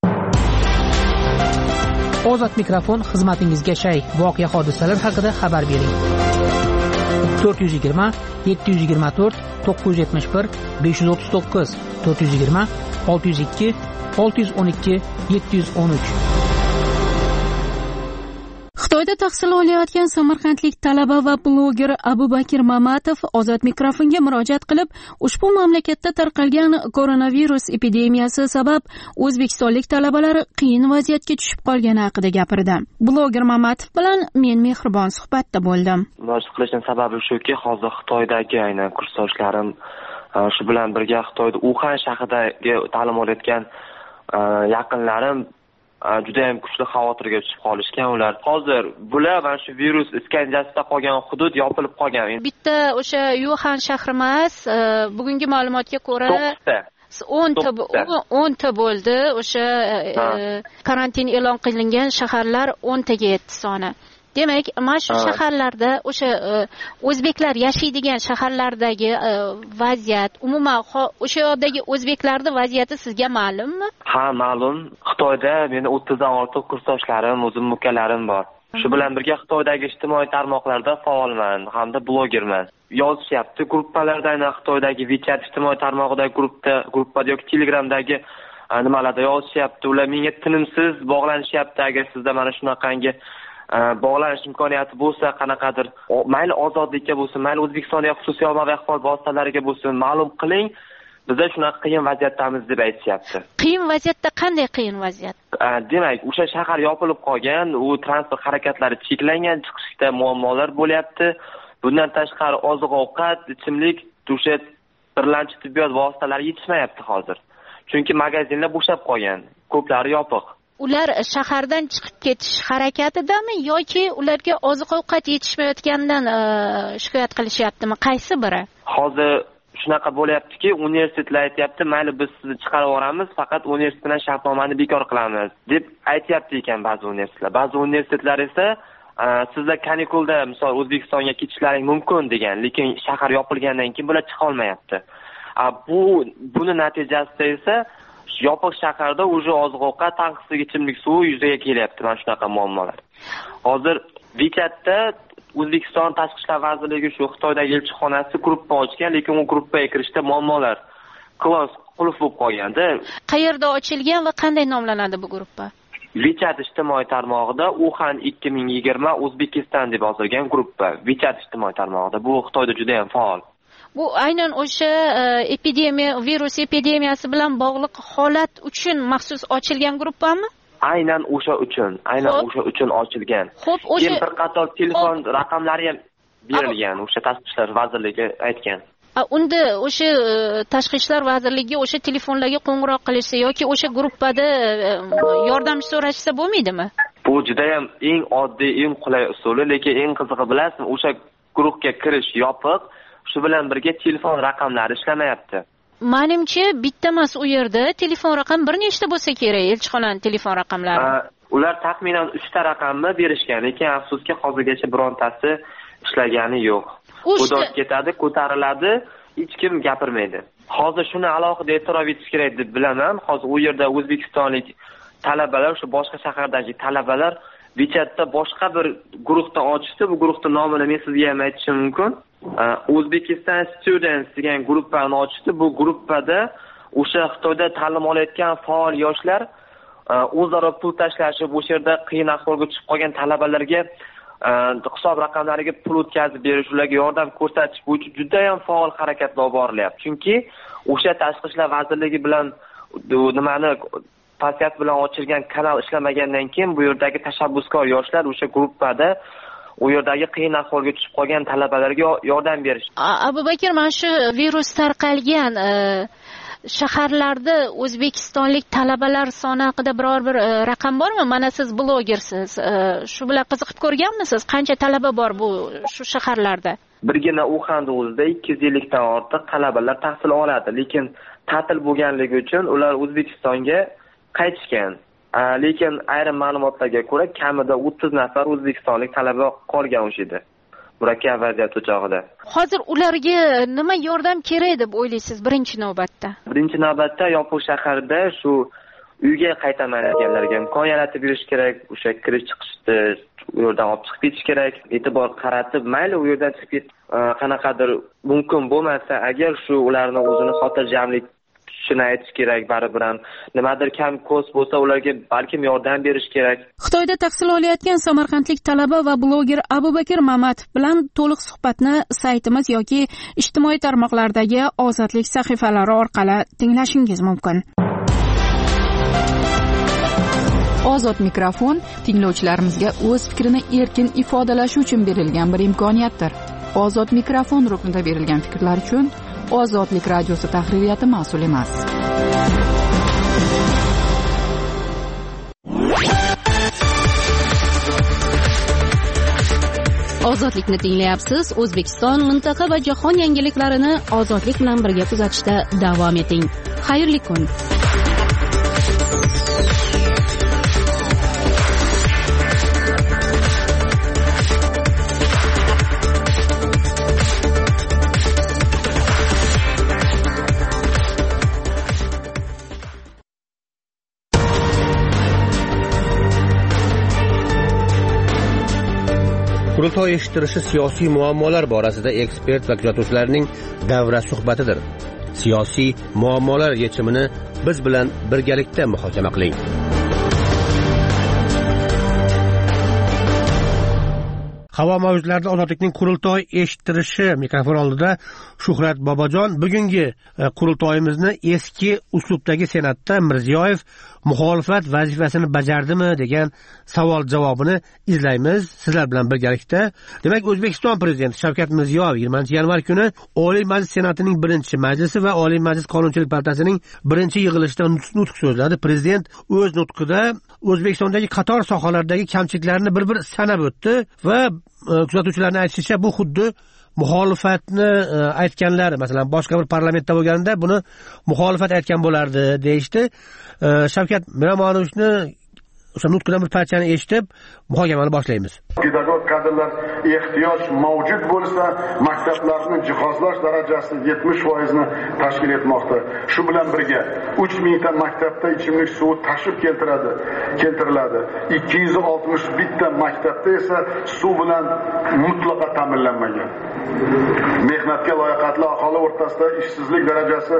Ozod mikrofon xizmatingizga shay. Voqea hodisalar haqida xabar bering. 420 724 971 539 420 602 612 713. Xitoyda tahsil olayotgan samarqandlik talaba va bloger Abubakir Mamatov Ozod mikrofonga murojaat qilib, ushbu mamlakatda tarqalgan koronavirus epidemiyasi sabab o'zbekistonlik talabalar qiyin vaziyatga tushib qolgani haqida gapirdi. Bloger Mamatov bilan men mehribon suhbatda bo'ldim. Murojaat qilishning sababi shuki, hozir Xitoydagi aynan kursdoshlarim shu bilan birga Xitoyda Uxan shahridagi ta'lim olayotgan yaqinlarim juda ham kuchli xavotirga tushib qolishgan ular. Hozir bular mana shu virus iskanjasida qolgan hudud yopilib qolgan. Bitta o'sha Yuxan shahri emas, bugungi ma'lumotga ko'ra 10 ta bo'ldi. O'sha karantin e'lon qilingan shaharlar 10 taga yetdi soni. demak mana shu shaharlarda o'sha o'zbeklar yashaydigan shaharlardagi vaziyat, umuman o'sha yoqdagi o'zbeklarni vaziyati sizga ma'lummi? Ha, ma'lum. Xitoyda meni 30 dan ortiq kursdoshlarim, o'zim ukalarim bor. Shu bilan birga Xitoydagi ijtimoiy tarmoqlarda faolman hamda blogerman. Yozishyapti gruppalarda, aynan Xitoydagi WeChat ijtimoiy tarmog'idagi gruppada yoki Telegramdagi nimalarda yozishyapti. Ular menga tinimsiz bog'lanishyapti. Agar sizda mana shunaqangi bog'lanish imkoniyati bo'lsa, qanaqadir mayli ozodlikka bo'lsin, mayli O'zbekistondagi xususiy ommaviy axborot vositalariga bo'lsin, ma'lum qiling. Bizda shunaqa qiyin vaziyatdamiz deb aytishyapti. Qiyin vaziyatda qanday qiyin vaziyat? Demak, o'sha shahar yopilib qolgan, u transport harakatlari cheklangan, chiqishda muammolar bo'lyapti. Bundan tashqari oziq-ovqat, ichimlik, o'sha birlamchi tibbiyot vositalari yetishmayapti hozir. Chunki magazinlar bo'shab qolgan, ko'plari yopiq. Ular shahardan chiqib ketish harakatidami yoki ularga oziq-ovqat yetishmayotganidan shikoyat qilishyaptimi? Qaysi biri? Hozir shunaqa bo'lyaptiki, universitetlar aytayapti, mayli biz sizni chiqarib yuboramiz, faqat universitet bilan shartnomani bekor qilamiz deb aytayapti ekan ba'zi universitetlar. Ba'zi universitetlar esa sizlar kanikulda misol O'zbekistonga ketishlaring mumkin degan, lekin shahar yopilgandan keyin bular chiqa olmayapti. Buni natijasida esa yopiq shaharda o'sha oziq-ovqat, tanqislik ichimlik suvi yuzaga kelyapti, mana shunaqa muammolar. Hozir WeChatda O'zbekiston Tashqi ishlar vazirligi shu Xitoydagi elchixonasi gruppa ochgan, lekin u gruppaga kirishda muammolar qulf bo'lib qolganda. Qayerda ochilgan va qanday nomlanadi bu gruppa? WeChat ijtimoiy tarmog'ida Wuhan 2020 O'zbekiston deb yozilgan gruppa. WeChat ijtimoiy tarmog'ida bu Xitoyda juda ham faol. Bu aynan o'sha virus epidemiyasi bilan bog'liq holat uchun maxsus ochilgan gruppami? Aynan o'sha uchun ochilgan. Keyin bir qator telefon raqamlari ham berilgan, o'sha Tashqi ishlar vazirligi aytgan. Unda o'sha Tashqi ishlar vazirligiga o'sha telefonlarga qo'ng'iroq qilishsa yoki o'sha gruppada yordam so'rashsa bo'lmaydimi? Bu juda ham eng oddiy, eng qulay usuli, lekin eng qizig'i bilasizmi, o'sha guruhga kirish yopiq, shu bilan birga telefon raqamlari ishlamayapti. Menimcha bitta emas u yerda telefon raqam bir nechta bo'lsa kerak, elchixonaning telefon raqamlari. Ular taxminan 3 ta raqamni berishgan, lekin afsuski hozirgacha birontasi ishlagani yo'q. Xudoga ketadi, ko'tariladi, hech kim gapirmaydi. Hozir shuni alohida e'tirof etish kerak deb bilaman. Hozir u yerda o'zbekistonlik talabalar, o'sha boshqa shahardagi talabalar WeChatda boshqa bir guruhdan ochishdi. Bu guruhning nomini men sizga ham aytishim mumkin. Uzbekistan Students degan gruppani ochdi. Bu gruppada o'sha Xitoyda ta'lim olayotgan faol yoshlar o'zaro pul tashlashib, o'sha yerda qiyin ahvolga tushib qolgan talabalarga hisob raqamlariga pul o'tkazib berish, ularga yordam ko'rsatish bo'yicha juda ham faol harakatlar olib borilyapti. Chunki o'sha Tashqi ishlar vazirligi bilan pasiyat bilan ochilgan kanal ishlamagandan keyin bu yerdagi tashabbuskor yoshlar o'sha gruppada u yerdagi qiyin ahvolga tushib qolgan talabalarga yordam berish. Abubakir, mana shu virus tarqalgan shaharlarda o'zbekistonlik talabalar soni haqida biror bir raqam bormi? Mana siz blogersiz. Shu bilan qiziqib ko'rganmisiz? Qancha talaba bor bu shu shaharlarda? Birgina Wuhan o'zida 250 dan ortiq talabalar tahsil oladi, lekin ta'til bo'lganligi uchun ular O'zbekistonga qaytishgan. Lekin ayrim ma'lumotlarga ko'ra kamida 30 nafar o'zbekistonlik talaba qolgan o'sha yerda. Murakkab vaziyat o'chog'ida. Hozir ularga nima yordam kerak deb o'ylaysiz birinchi navbatda? Birinchi navbatda yopiq shaharda shu uyga qaytaman deganlarga imkon yaratib berish kerak. O'sha kirish chiqishni u yerdan olib chiqib ketish kerak. E'tibor qaratib, mayli u yerdan chiqib qanaqadir mumkin bo'lmasa, agar shu ularni o'zini xotirjamlik shuni aytish kerak, baribir ham nimadir kam ko'z bo'lsa ularga balkim yordam berish kerak. Xitoyda tahsil olayotgan samarqandlik talaba va bloger Abubakir Mamatov bilan to'liq suhbatni saytimiz yoki ijtimoiy tarmoqlardagi Ozodlik sahifalari orqali tinglashingiz mumkin. Ozod mikrofon tinglovchilarimizga o'z fikrini erkin ifodalashi uchun berilgan bir imkoniyatdir. Ozod mikrofon ruknida berilgan fikrlar uchun Ozodlik radiosi tahririyati mas'ul emas. Ozodlikni tinglayapsiz. O'zbekiston, mintaqa va jahon yangiliklarini ozodlik bilan birga kuzatishda davom eting. Xayrli kun. qurultoy eshittirishi siyosiy muammolar borasida ekspert va kuzatuvchilarning davra suhbatidir. Siyosiy muammolar yechimini biz bilan birgalikda muhokama qiling. Havo mavjlarida ozodlikning qurultoy eshittirishi mikrofon oldida Shuhrat Bobojon. Bugungi qurultoyimizni eski uslubdagi Senatda Mirziyoyev muxolifat vazifasini bajardimi degan savol javobini izlaymiz sizlar bilan birgalikda. Demak, O'zbekiston prezidenti Shavkat Mirziyoyev 20-yanvar kuni Oliy Majlis Senatining 1-majlisi va Oliy Majlis Qonunchilik palatasining 1-yig'ilishida nutq so'zladi. Prezident o'z nutqida O'zbekistondagi qator sohalardagi kamchiliklarni bir-bir sanab o'tdi va kuzatuvchilarning aytishicha bu xuddi muxolifatni aytganlar, masalan, boshqa bir parlamentda bo'lganda buni muxolifat aytgan bo'lardi deyishdi. Shavkat Miromonovichni o'sha nutqidan bir parchani eshitib muhokamani boshlaymiz. Pedagog kadrlar ehtiyoj mavjud bo'lsa, maktablarni jihozlash darajasi 70%ni tashkil etmoqda. Shu bilan birga 3000 ta maktabda ichimlik suvi tashib keltiriladi. 261 ta maktabda esa suv bilan mutlaqo ta'minlanmagan. Mehnatga loyiqatli aholi o'rtasida ishsizlik darajasi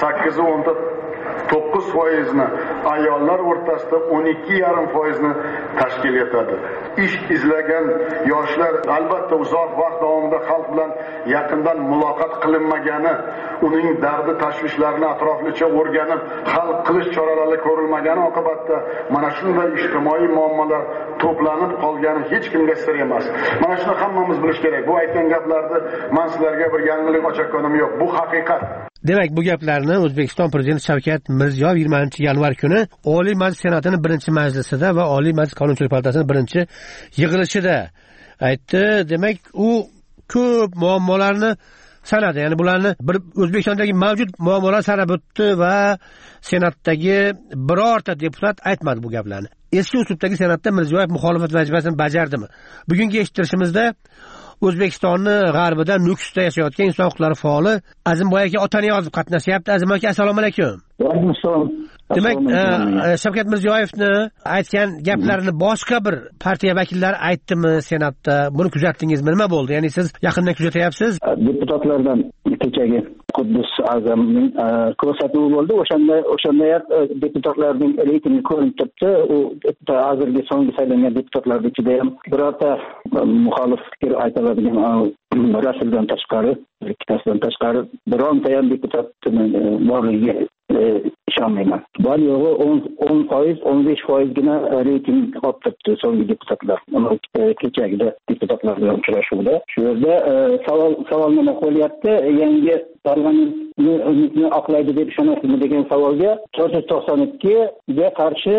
8.9%ni, ayollar o'rtasida 12.5%ni tashkil etadi. Ish izlagan yoshlar albatta uzoq vaqt davomida xalq bilan yaqindan muloqot qilinmagani, uning dardi tashvishlarini atroflicha o'rganib, hal qilish choralari ko'rilmagani oqibatda mana shunday ijtimoiy muammolar to'planib qolgani hech kimga sir emas. Mana shuni hammamiz bilish kerak. Bu aytgan gaplarni men sizlarga bir yangilik ochayotganim yo'q. Bu haqiqat. Demak, bu gaplarni O'zbekiston prezidenti Shavkat Mirziyoyev 20-yanvar kuni Oliy Majlis Senatining 1-majlisida va Oliy Majlis Qonunchilik palatasining 1-yig'ilishida aytdi. Demak, u ko'p muammolarni sanadi. Ya'ni bularni O'zbekistondagi mavjud muammolar sanab o'tdi va Senatdagi birorta deputat aytmadi bu gaplarni. Eski uslubdagi Senatda Mirziyoyev muxolifat vazifasini bajardimi? Bugungi eshittirishimizda O'zbekistonni g'arbida Nukusda yashayotgan inson huquqlari faoli Azimboy aka Otaniyozov qatnashyapti. Azim aka, assalomu alaykum. Va alaykum assalom. Demak, Shavkat Mirziyoyevni aytgan gaplarini boshqa bir partiya vakillari aytdimi Senatda? Buni kuzatdingizmi? Nima bo'ldi? Ya'ni siz yaqindan kuzatyapsiz. Deputatlardan kechagi Quddus Azamning ko'rsatuvi bo'ldi. O'shanda deputatlarning reytingi ko'rinib turibdi. U hozirgi so'nggi saylangan deputatlarning ichida ham birorta muxolif fikr aytadigan rasuldan tashqari, ikkitasidan tashqari bironta ham deputat borligiga ishonmayman. Bor yo'g'i 10%, 15%gina reyting olib turibdi so'nggi deputatlar. Kechagida deputatlar bilan uchrashuvda. Shu yerda savol nima qo'yapti? Yangi parlamentni oqlaydi deb ishonasizmi degan savolga 492 ga qarshi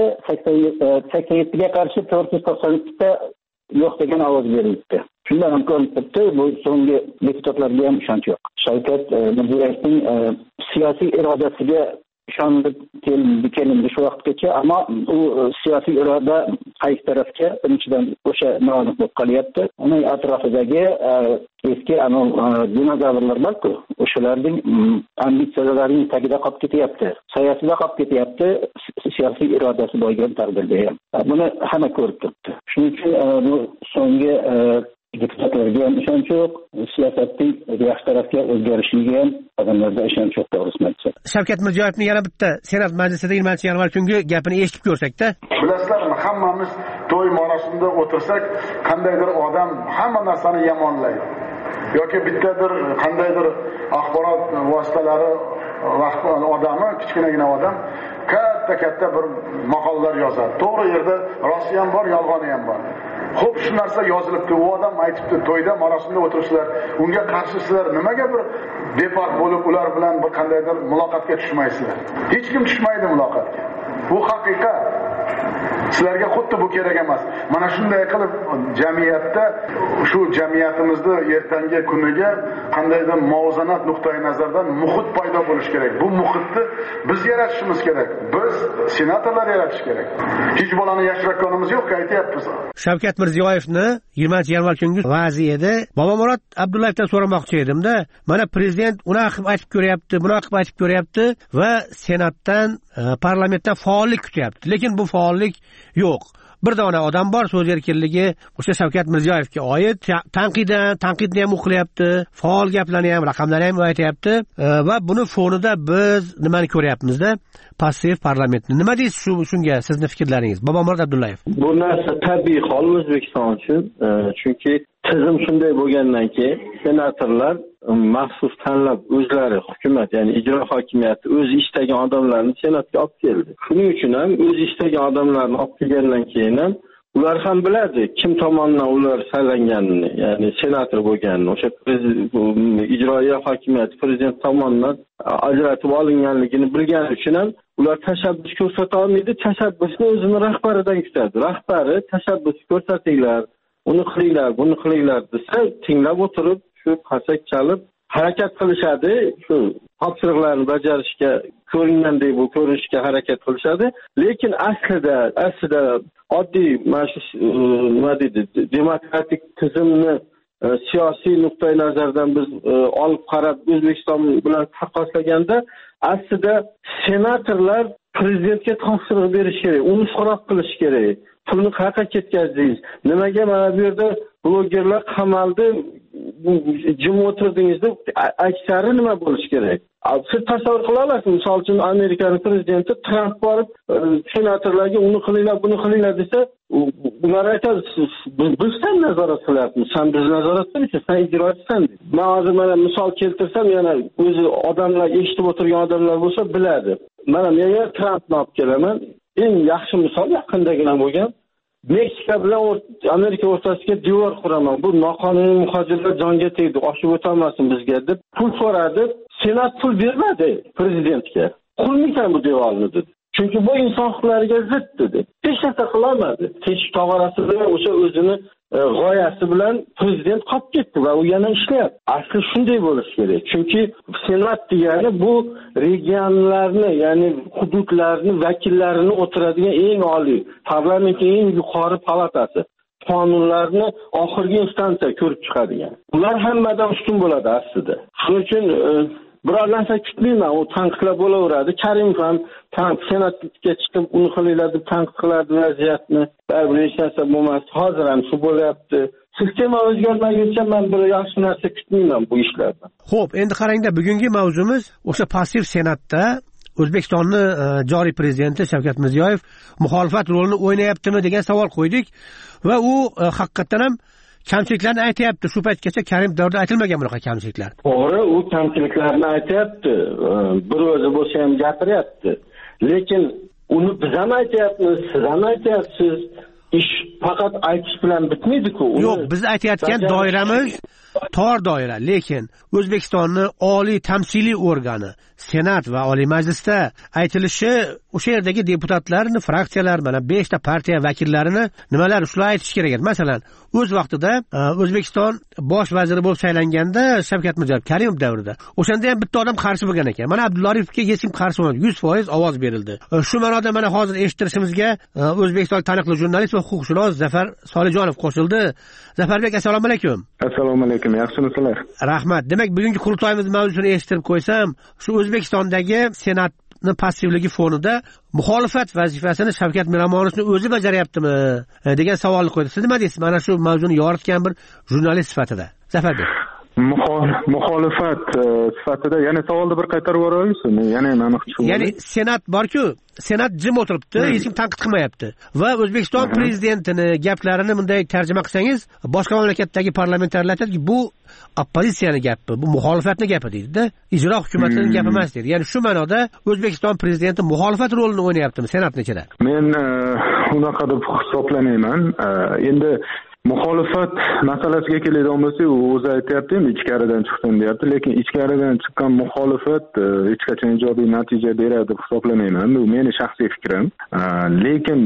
87 ga qarshi 492 ta yo'q degan ovoz berildi. Shundan ham ko'rinib turibdi, bu so'nggi deputatlarga ham ishonch yo'q. Shavkat Mirziyoyevning siyosiy irodasiga ishonib kelindi shu vaqtgacha, ammo u siyosiy iroda qaysi tarafga birinchidan o'sha noaniq bo'lib qolyapti. Uning atrofidagi eski dinozavrlar borku, o'shalarning ambitsiyalarining tagida qolib ketyapti, soyasida qolib ketyapti, siyosiy irodasi bo'lgan taqdirda ham. Buni hamma ko'rib turibdi. Shuning uchun bu so'nggi deputatlarga ham ishonch yo'q, siyosatning yaxshi tarafga o'zgarishiga ham odamlarda ishonch yo'q, to'g'risini aytsak. Shavkat Mirziyoyevning yana bitta Senat majlisida 20-yanvar kungi gapini eshitib ko'rsakda. Bilasizlarmi, hammamiz to'y marosimida o'tirsak, qandaydir odam hamma narsani yomonlaydi. Yoki bittadir qandaydir axborot vositalari odami, kichkinagina odam katta bir maqolalar yozadi. To'g'ri yerda rosti ham bor, yolg'oni ham bor. Xo'p, shu narsa yozilibdi, u odam aytibdi, to'yda marosimda o'tirishlar, unga qarshi sizlar nimaga bir depart bo'lib ular bilan bir qandaydir muloqotga tushmaysizlar? Hech kim tushmaydi muloqotga. Bu haqiqat. Sizlarga xuddi bu kerak emas. Mana shunday qilib jamiyatda shu jamiyatimizni ertangi kuniga qandaydir muvozanat nuqtai nazardan muhit paydo bo'lish kerak. Bu muhitni biz yaratishimiz kerak. Biz senatorlar yaratish kerak. Hech bolani yashirayotganimiz yo'q, aytyapmiz. Shavkat Mirziyoyevni 20-yanvar kungi vaziyada Bobomurod Abdullayevdan so'ramoqchi edimda, mana prezident unaqa qilib aytib ko'ryapti, bunaqa qilib aytib ko'ryapti va senatdan parlamentda faollik kutyapti. Lekin bu faollik yo'q. bir dona odam bor so'z erkinligi o'sha Shavkat Mirziyoyevga oid tanqidni ham o'qilyapti, faol gaplarni ham, raqamlarni ham aytyapti va buni fonida biz nimani ko'ryapmizda? Passiv parlamentni. Nima deysiz shunga, sizni fikrlaringiz? Bobomurod Abdullayev. Bu narsa tabiiy hol O'zbekiston uchun, chunki tizim shunday bo'lgandan keyin senatorlar maxsus tanlab o'zlari hukumat, ya'ni ijro hokimiyati o'zi istagan odamlarni senatga olib keldi. Shuning uchun ham o'zi istagan odamlarni olib kelgandan keyin ham ular ham biladi kim tomonidan ular saylanganini, ya'ni senator bo'lganini, o'sha ijroiya hokimiyati prezident tomonidan ajratib olinganligini bilgani uchun ham ular tashabbus ko'rsata olmaydi, tashabbusni o'zini rahbaridan kutadi. Rahbari tashabbus ko'rsatinglar, uni qilinglar, buni qilinglar desa, tinglab o'tirib shu qasak chalib harakat qilishadi, shu topshiriqlarni bajarishga ko'ringandek bu ko'rinishga harakat qilishadi, lekin aslida oddiy nima deydi, demokratik tizimni siyosiy nuqtai nazardan biz olib qarab O'zbekiston bilan taqqoslaganda aslida senatorlar prezidentga topshiriq berish kerak, uni so'roq qilish kerak. Pulni qayerga ketkazdingiz? Nimaga mana bu yerda blogerlar qamaldi, jim o'tirdingiz deb aksari nima bo'lishi kerak? Siz tasavvur qila olasizmi? Misol uchun Amerikaning prezidenti Tramp borib senatorlarga uni qilinglar, buni qilinglar desa, ular aytadi, biz sen nazorat qilyapmiz, sen bizni nazorat qilmaysan, sen ijrochisan. Men hozir mana misol keltirsam, yana o'zi odamlar eshitib o'tirgan odamlar bo'lsa biladi. Mana men Trampni olib kelaman. Eng yaxshi misol yaqindagina bo'lgan. Meksika bilan Amerika o'rtasiga devor quraman. Bu noqonuniy muhojirlar jonga tegdi, oshib o'tolmasin bizga deb pul so'radi. Senat pul bermadi prezidentga. Qurmaysan bu devorni dedi. Chunki bu inson huquqlariga zid dedi. Hech narsa qilolmadi. Teshik tog'orasi bilan o'sha o'zini g'oyasi bilan prezident qolib ketdi va u yana ishlayapti. Asli shunday bo'lishi kerak. Chunki senat degani bu regionlarni, ya'ni hududlarni vakillarini o'tiradigan eng oliy, parlamentning eng yuqori palatasi. Qonunlarni oxirgi instansiya ko'rib chiqadigan. Ular hammadan ustun bo'ladi aslida. Shuning uchun biror narsa kutmayman, u tanqidlar bo'laveradi. Karimov ham senatga chiqib uni qilinglar deb tanqid qilardi vaziyatni. Baribir hech narsa bo'lmas. Hozir ham shu bo'lyapti. Sistema o'zgarmaguncha men bir yaxshi narsa kutmayman bu ishlardan. Xo'p, endi qarangda, bugungi mavzumiz o'sha passiv senatda O'zbekistonning joriy prezidenti Shavkat Mirziyoyev muxolifat rolini o'ynayaptimi degan savol qo'ydik va u haqiqatan ham kamchiliklarni aytayapti. Shu paytgacha Karim davrida aytilmagan bunaqa kamchiliklar. To'g'ri, u kamchiliklarni aytayapti. Bir o'zi bo'lsa ham gapiryapti. Lekin uni biz ham aytayapmiz, siz ham aytyapsiz. Ish faqat aytish bilan bitmaydi-ku. Yo'q, biz aytayotgan doiramiz tor doira, lekin O'zbekistonning oliy tamsiliy organi Senat va Oliy Majlisda aytilishi o'sha yerdagi deputatlarni, fraksiyalar, mana 5 ta partiya vakillarini nimalar shular aytish kerak edi. Masalan, o'z vaqtida O'zbekiston bosh vaziri bo'lib saylanganda Shavkat Mirziyoyev Karimov davrida o'shanda ham bitta odam qarshi bo'lgan ekan. Mana Abdulla Aripovga hech kim qarshi bo'lmadi. 100% ovoz berildi. Shu ma'noda mana hozir eshittirishimizga O'zbekiston taniqli jurnalist va huquqshunos Zafar Solijonov qo'shildi. Zafarbek, assalomu alaykum. Assalomu alaykum. Yaxshimisizlar? Rahmat. Demak, bugungi qurultoyimiz mavzusini eshittirib qo'ysam, shu O'zbekistondagi senatning passivligi fonida muxolifat vazifasini Shavkat Miromonovning o'zi bajaryaptimi degan savolni qo'ydi. Siz nima deysiz? Mana shu mavzuni yoritgan bir jurnalist sifatida. Zafarbek. Muxolifat sifatida, ya'ni savolni bir qaytarib yuborayapsizmi? Ya'ni aniq tushundim. Ya'ni senat bor-ku, senat jim o'tiribdi, hech kim tanqid qilmayapti va O'zbekiston prezidentini gaplarini bunday tarjima qilsangiz, boshqa mamlakatdagi parlamentarlar aytadiki, bu oppozitsiyaning gapi, bu muxolifatning gapi deydi-da, ijro hukumatining gapi emas deydi. Ya'ni shu ma'noda O'zbekiston prezidenti muxolifat rolini o'ynayaptimi senatning ichida? Men unaqa deb hisoblamayman. Endi muxolifat masalasiga keladigan bo'lsak, u o'zi aytayapti, ichkaridan chiqsin deyapti, lekin ichkaridan chiqqan muxolifat hech qachon ijobiy natija beradi deb hisoblamayman. Bu meni shaxsiy fikrim. Lekin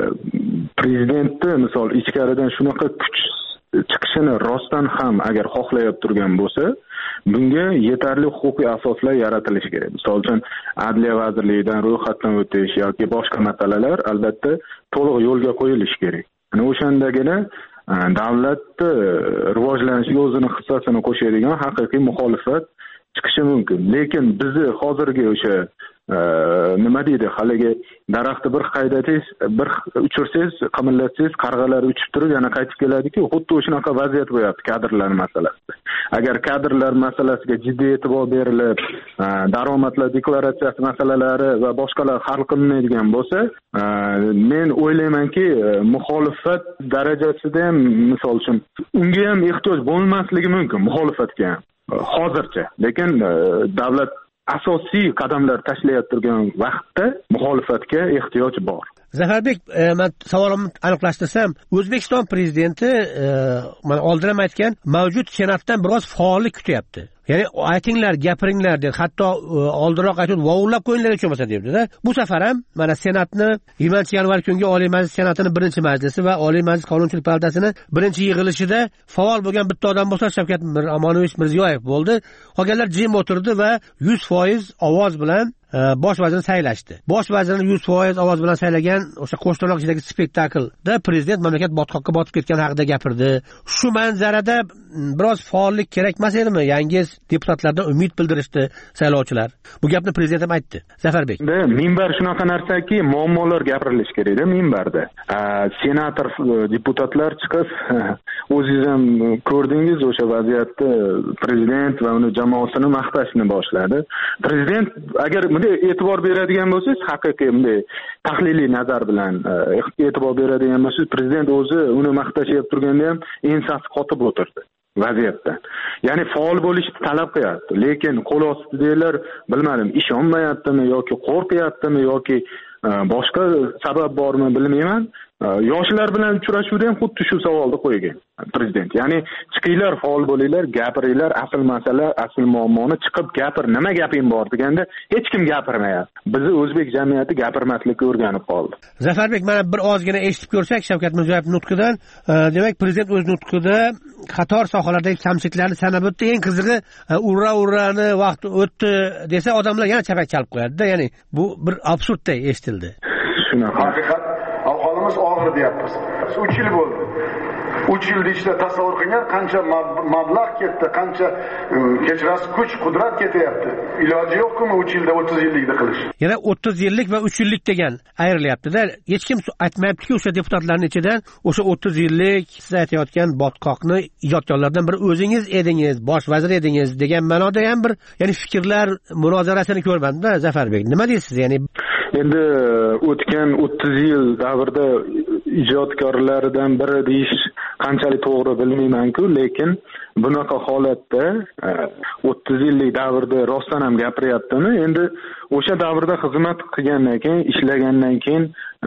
prezidentni misol ichkaridan shunaqa kuch chiqishini rostdan ham agar xohlayib turgan bo'lsa, bunga yetarli huquqiy asoslar yaratilishi kerak. Misol uchun Adliya vazirligidan ro'yxatdan o'tish yoki boshqa masalalar albatta to'liq yo'lga qo'yilishi kerak. Ana o'shandagina davlatni rivojlanishiga o'zini hissasini qo'shadigan haqiqiy muxolifat chiqishi mumkin. Lekin bizni hozirgi o'sha nima deydi, haligi daraxtni bir haydasangiz, bir uchirsangiz, qimirlatsangiz, qarg'alar uchib turib yana qaytib keladi-ku, xuddi o'shunaqa vaziyat bo'lyapti kadrlar masalasida. Agar kadrlar masalasiga jiddiy e'tibor berilib, daromadlar deklaratsiyasi masalalari va boshqalar hal qilinmaydigan bo'lsa, men o'ylaymanki, muxolifat darajasida ham, misol uchun, unga ham ehtiyoj bo'lmasligi mumkin, muxolifatga ham hozircha. Lekin davlat asosiy qadamlar tashlayotgan turgan vaqtda muxolifatga ehtiyoj bor. Zafarbek, men savolimni aniqlashtirsam, O'zbekiston prezidenti men oldin ham aytgan, mavjud senatdan biroz faollik kutyapti. Ya'ni aytinglar, gapiringlar dedi. Hatto oldinroq aytib, vovullab qo'yinglar hech bo'lmasa debdi-da. Bu safar ham mana Senatni 20-yanvar kungi Oliy Majlis Senatining birinchi majlisi va Oliy Majlis Qonunchilik palatasining birinchi yig'ilishida faol bo'lgan bitta odam bo'lsa, Shavkat Amonovich Mirziyoyev bo'ldi. Qolganlar jim o'tirdi va 100% ovoz bilan bosh vazirni saylashdi. Bosh vazirni 100% ovoz bilan saylagan o'sha Qo'shto'rloq ichidagi spektaklda prezident mamlakat botqoqqa botib ketgani haqida gapirdi. Shu manzarada biroz faollik kerak emas edimi? Yangi deputatlardan umid bildirishdi saylovchilar. Bu gapni prezident ham aytdi. Zafarbek. Minbar shunaqa narsaki, muammolar gapirilishi kerak-da minbarda. Senator deputatlar chiqib, o'zingiz ham ko'rdingiz o'sha vaziyatda prezident va uni jamoasini maqtashni boshladi. Prezident agar bunday e'tibor beradigan bo'lsangiz, haqiqiy bunday tahliliy nazar bilan e'tibor beradigan bo'lsangiz, prezident o'zi uni maqtashib turganda ham ensasi qotib o'tirdi vaziyatda. Ya'ni faol bo'lishni talab qilyapti, lekin qo'l ostidagilar bilmadim, ishonmayaptimi yoki qo'rqyaptimi yoki boshqa sabab bormi bilmayman. Yoshlar bilan uchrashuvda ham xuddi shu savolni qo'ygan prezident. Ya'ni chiqinglar, faol bo'linglar, gapiringlar, asl masala, asl muammoni chiqib gapir, nima gaping bor deganda hech kim gapirmayapti. Bizni o'zbek jamiyati gapirmaslikka o'rganib qoldi. Zafarbek, mana bir ozgina eshitib ko'rsak Shavkat Mirziyoyev nutqidan, demak prezident o'z nutqida qator sohalardagi kamchiliklarni sanab o'tdi. Eng qizig'i, urrani vaqt o'tdi desa odamlar yana chapak chalib qo'yadi-da. Ya'ni bu bir absurdday eshitildi. Shunaqa. Haqiqat ahvolimiz og'ir deyapmiz. 3 yil bo'ldi. 3 yil ichida tasavvur qilgan qancha mablag' ketdi, qancha kechirasiz kuch, qudrat ketyapti. Iloji yo'qmi 3 yilda 30 yillikni qilish? Yana 30 yillik va 3 yillik degan ayrilyapti-da. Hech kim aytmayapti-ki, o'sha deputatlarning ichidan o'sha 30 yillik siz aytayotgan botqoqni ijodkorlardan biri o'zingiz edingiz, bosh vazir edingiz degan ma'noda ham bir, ya'ni fikrlar munozarasini ko'rmadim-da, Zafarbek. Nima deysiz? Ya'ni endi o'tgan 30 yil davrida ijodkorlaridan biri deyish qanchalik to'g'ri bilmayman-ku, lekin bunaqa holatda 30 yillik davrda rostdan ham gapiryaptimi? Endi o'sha davrda xizmat qilgandan keyin, ishlagandan keyin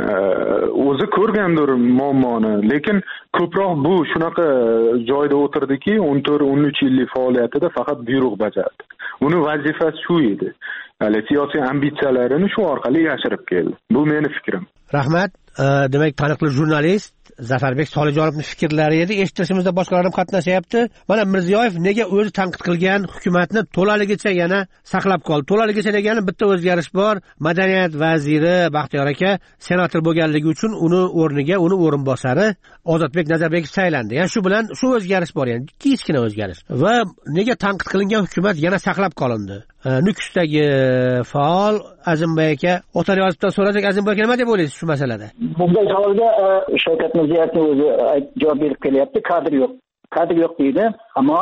o'zi ko'rgandir muammoni, lekin ko'proq bu shunaqa joyda o'tirdiki, 14-13 yillik faoliyatida faqat buyruq bajardi. Uni vazifasi shu edi. Hali siyosiy ambitsiyalarini shu orqali yashirib keldi. Bu meni fikrim. Rahmat. Demak, taniqli jurnalist Zafarbek Solijonovning fikrlari edi. Eshitishimizda boshqalar ham qatnashyapti. Mana Mirziyoyev nega o'zi tanqid qilgan hukumatni to'laligicha yana saqlab qoldi? To'laligicha degani bitta o'zgarish bor. Madaniyat vaziri Baxtiyor aka senator bo'lganligi uchun uni o'rniga uni o'rinbosari Ozodbek Nazarbekov saylandi. Ya'ni shu bilan shu o'zgarish bor, ya'ni kichkina o'zgarish. Va nega tanqid qilingan hukumat yana saqlab qolindi? Nukusdagi faol Azimbay aka Otaryozovdan so'rasak, Azimbay aka nima deb o'ylaysiz shu masalada? Bunday savolga Shavkat Mirziyoyevning o'zi javob berib kelyapti. Kadr yo'q deydi, ammo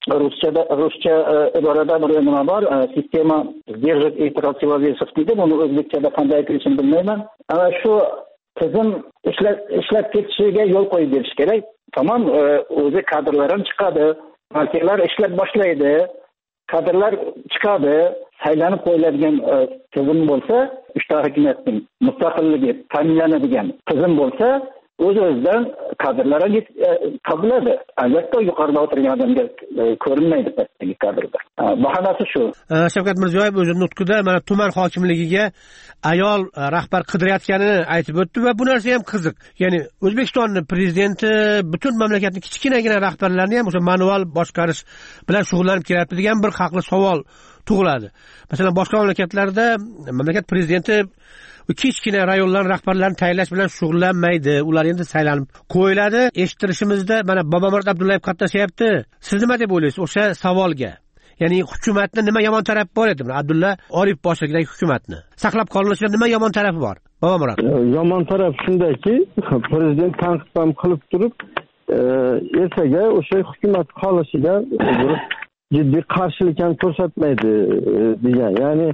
ruscha iborada bir nima bor, sistema sdержит и противовесов deydi. Buni o'zbekchada qanday aytishini bilmayman. Ana shu tizim ishlab ketishiga yo'l qo'yib berish kerak. Tamam, o'zi kadrlar ham chiqadi, partiyalar ishlab boshlaydi. Kadrlar chiqadi, saylanib qo'yiladigan tizim bo'lsa, uchta hukumatning mustaqilligi ta'minlanadigan tizim bo'lsa, o'z-o'zidan kadrlar topiladi. Albatta yuqorida o'tirgan odamga ko'rinmaydi pastdagi kadrda. Bahonasi shu. Shavkat Mirziyoyev o'z nutqida mana tuman hokimligiga ayol rahbar qidirayotganini aytib o'tdi va bu narsa ham qiziq. Ya'ni O'zbekistonning prezidenti butun mamlakatning kichkinagina rahbarlarini ham o'sha manual boshqarish bilan shug'ullanib kelyapti degan bir haqli savol tug'iladi. Masalan, boshqa mamlakatlarda mamlakat prezidenti kichkina rayonlar rahbarlarini tayinlash bilan shug'ullanmaydi. Ular endi saylanib qo'yiladi. Eshittirishimizda mana Bobomurod Abdullayev qatnashyapti. Siz nima deb o'ylaysiz o'sha savolga? ya'ni hukumatni nima yomon tarafi bor edi? Abdulla Aripov boshchiligidagi hukumatni saqlab qolinishida nima yomon tarafi bor? Bobomurod. Yomon taraf shundaki, prezident tanqid ham qilib turib, ertaga o'sha hukumat qolishiga jiddiy qarshilik ham ko'rsatmaydi degan. Ya'ni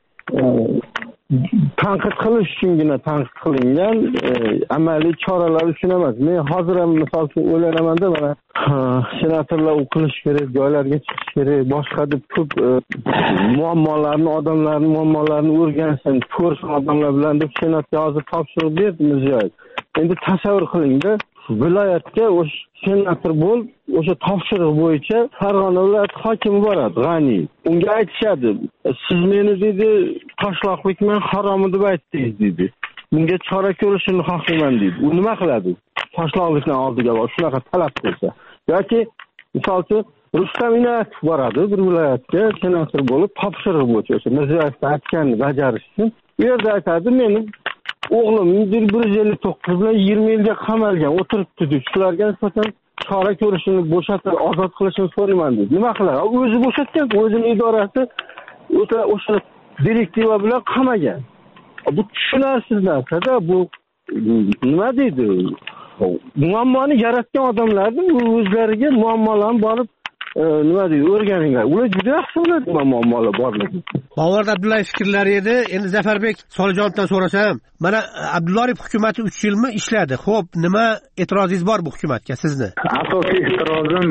tanqid qilish uchungina tanqid qilingan, amaliy choralar uchun emas. Men hozir ham misol uchun o'ylayman-da, mana senatorlar o'qilish kerak, joylarga chiqish kerak, boshqa deb ko'p muammolarni, odamlarning muammolarini o'rgansin, ko'rsin odamlar bilan deb senatga hozir topshiriq berdi Mirziyoyev. Endi tasavvur qiling-da, viloyatga o'sha senator bo'l, o'sha topshiriq bo'yicha Farg'ona viloyati hokimi boradi, G'ani. Unga aytishadi, siz meni deydi toshloqlikman, haromi deb aytdingiz deydi. Bunga chora ko'rishni xohlayman deydi. U nima qiladi? Toshloqlikdan oldiga bor, shunaqa talab qilsa. yoki misol uchun Rustam Inoyatov boradi bir viloyatga senator bo'lib, topshiriq bo'yicha o'sha Mirziyoyevning aytganini bajarish uchun. Bu yerda aytadi, meni o'g'lim 159 bilan 20 yilga qamalgan, o'tiribdi deb shularga nisbatan chora ko'rishini, bo'shatib, ozod qilishini so'rayman dedi. Nima qiladi? O'zi bo'shatgan, o'zining idorasi o'sha direktiva bilan qamagan. Bu tushunarsiz narsa-da, bu nima deydi? Muammoni yaratgan odamlarning o'zlariga muammolarni borib nima deydi, o'rganinglar. Ular juda yaxshi biladi muammolar borligini. Bobur Abdullayev fikrlari edi. Endi Zafarbek Solijonovdan so'rasam, mana Abdullayev hukumati 3 yilmi ishladi. Xo'p, nima e'tirozingiz bor bu hukumatga sizni? Asosiy e'tirozim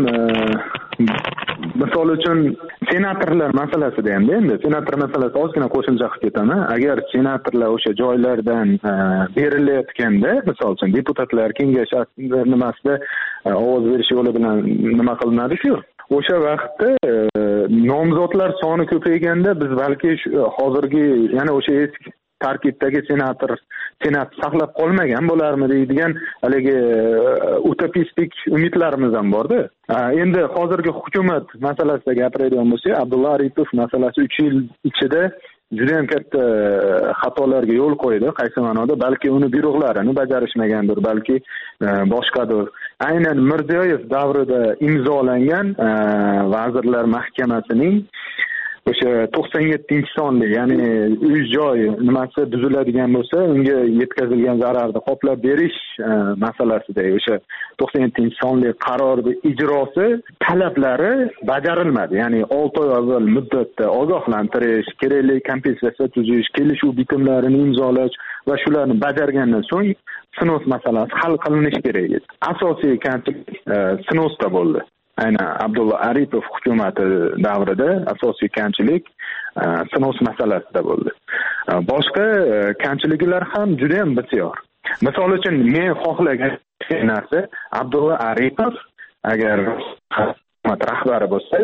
misol uchun senatorlar masalasida hamda endi senator masalasi ozgina qo'shimcha qilib ketaman. Agar senatorlar o'sha joylardan berilayotganda, misol uchun deputatlar kengash nimasida ovoz berish yo'li bilan nima qilinadi-ku, o'sha vaqtda nomzodlar soni ko'payganda biz balki hozirgi yana o'sha eski tarkibdagi senat saqlab qolmagan bo'larmi deydigan haligi utopistik umidlarimiz ham bor-da. Endi hozirgi hukumat masalasida gapiradigan bo'lsak, Abdulla Aripov masalasi 3 yil ichida juda ham katta xatolarga yo'l qo'ydi. Qaysi ma'noda? Balki uni buyruqlarini bajarishmagandir, balki boshqadir. Aynan Mirziyoyev davrida imzolangan Vazirlar Mahkamasining o'sha 97-sonli, ya'ni uy-joy nimasi buziladigan bo'lsa, unga yetkazilgan zararni qoplab berish masalasida o'sha 97-sonli qarorning ijrosi talablari bajarilmadi. Ya'ni 6 oy avval muddatda ogohlantirish, kerakli kompensatsiya tuzish, kelishuv bitimlarini imzolash va shularni bajargandan so'ng snos masalasi hal qilinishi kerak edi. Asosiy kamchilik snosda bo'ldi. Aynan Abdulla Aripov hukumati davrida asosiy kamchilik snos masalasida bo'ldi. Boshqa kamchiliklar ham juda ham bisyor. Misol uchun men xohlagan narsa Abdulla Aripov agar hukumat rahbari bo'lsa,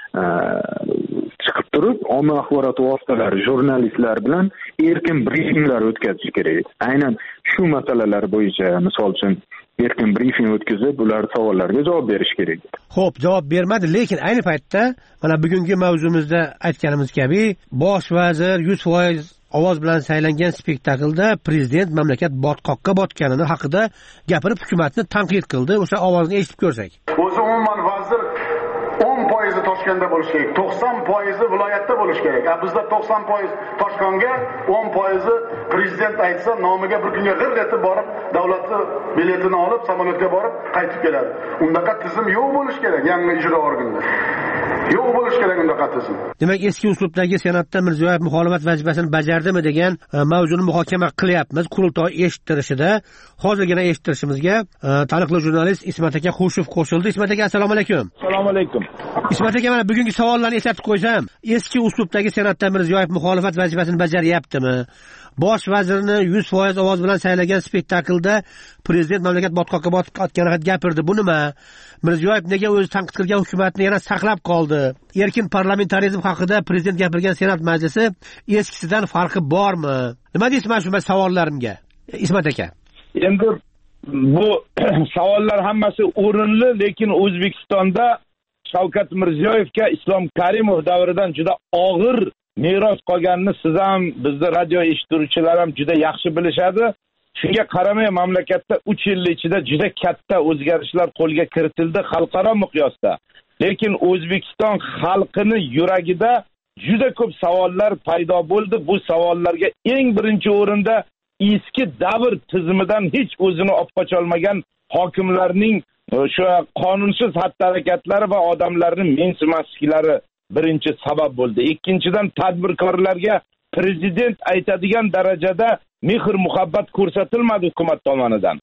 chiqib turib ommaviy axborot vositalari, jurnalistlar bilan erkin brifinglar o'tkazish kerak. Aynan shu masalalar bo'yicha misol uchun erkin brifing o'tkazib, ular savollariga javob berish kerak. Xo'p, javob bermadi, lekin ayni paytda mana bugungi mavzumizda aytganimiz kabi, bosh vazir 100% ovoz bilan saylangan spektaklda prezident mamlakat botqoqqa botganini haqida gapirib hukumatni tanqid qildi. O'sha ovozni eshitib ko'rsak. O'zi umuman vazir 10% Toshkentda bo'lishi kerak, 90% viloyatda bo'lishi kerak. Bizda 90% Toshkentga, 10% prezident aytsa nomiga bir kunga g'ir etib borib, davlatni biletini olib, samolyotga borib qaytib keladi. Undaqa tizim yo'q bo'lishi kerak yangi ijro organida. Yo'q bo'lishi kerak undaqa tizim. Demak, eski uslubdagi senatda Mirziyoyev muxolifat vazifasini bajardimi degan mavzuni muhokama qilyapmiz. Qurultoy eshittirishida hozirgina eshittirishimizga taniqli jurnalist Ismat aka Xushov qo'shildi. Ismat aka, assalomu alaykum. Assalomu alaykum. Ismat aka, mana bugungi savollarni eslatib qo'ysam, eski uslubdagi senatda Mirziyoyev muxolifat vazifasini bajaryaptimi? Bosh vazirni 100% ovoz bilan saylagan spektaklda prezident mamlakat botqoqqa botgani haqida gapirdi. Bu nima? Mirziyoyev nega o'zi tanqid qilgan hukumatni yana saqlab qoldi? Erkin parlamentarizm haqida prezident gapirgan senat majlisi eskisidan farqi bormi? Nima deysiz mana shu savollarimga? Ismat aka. Endi bu savollar hammasi o'rinli, lekin O'zbekistonda Shavkat Mirziyoyevga Islom Karimov davridan juda og'ir meros qolganini siz ham, bizning radio eshituvchilar ham juda yaxshi bilishadi. Shunga qaramay mamlakatda 3 yil ichida juda katta o'zgarishlar qo'lga kiritildi xalqaro miqyosda. lekin O'zbekiston xalqini yuragida juda ko'p savollar paydo bo'ldi. Bu savollarga eng birinchi o'rinda eski davr tizimidan hech o'zini olib qocha olmagan hokimlarning o'sha qonunsiz xatti-harakatlari va odamlarni mensimasliklari birinchi sabab bo'ldi. Ikkinchidan, tadbirkorlarga prezident aytadigan darajada mehr muhabbat ko'rsatilmadi hukumat tomonidan.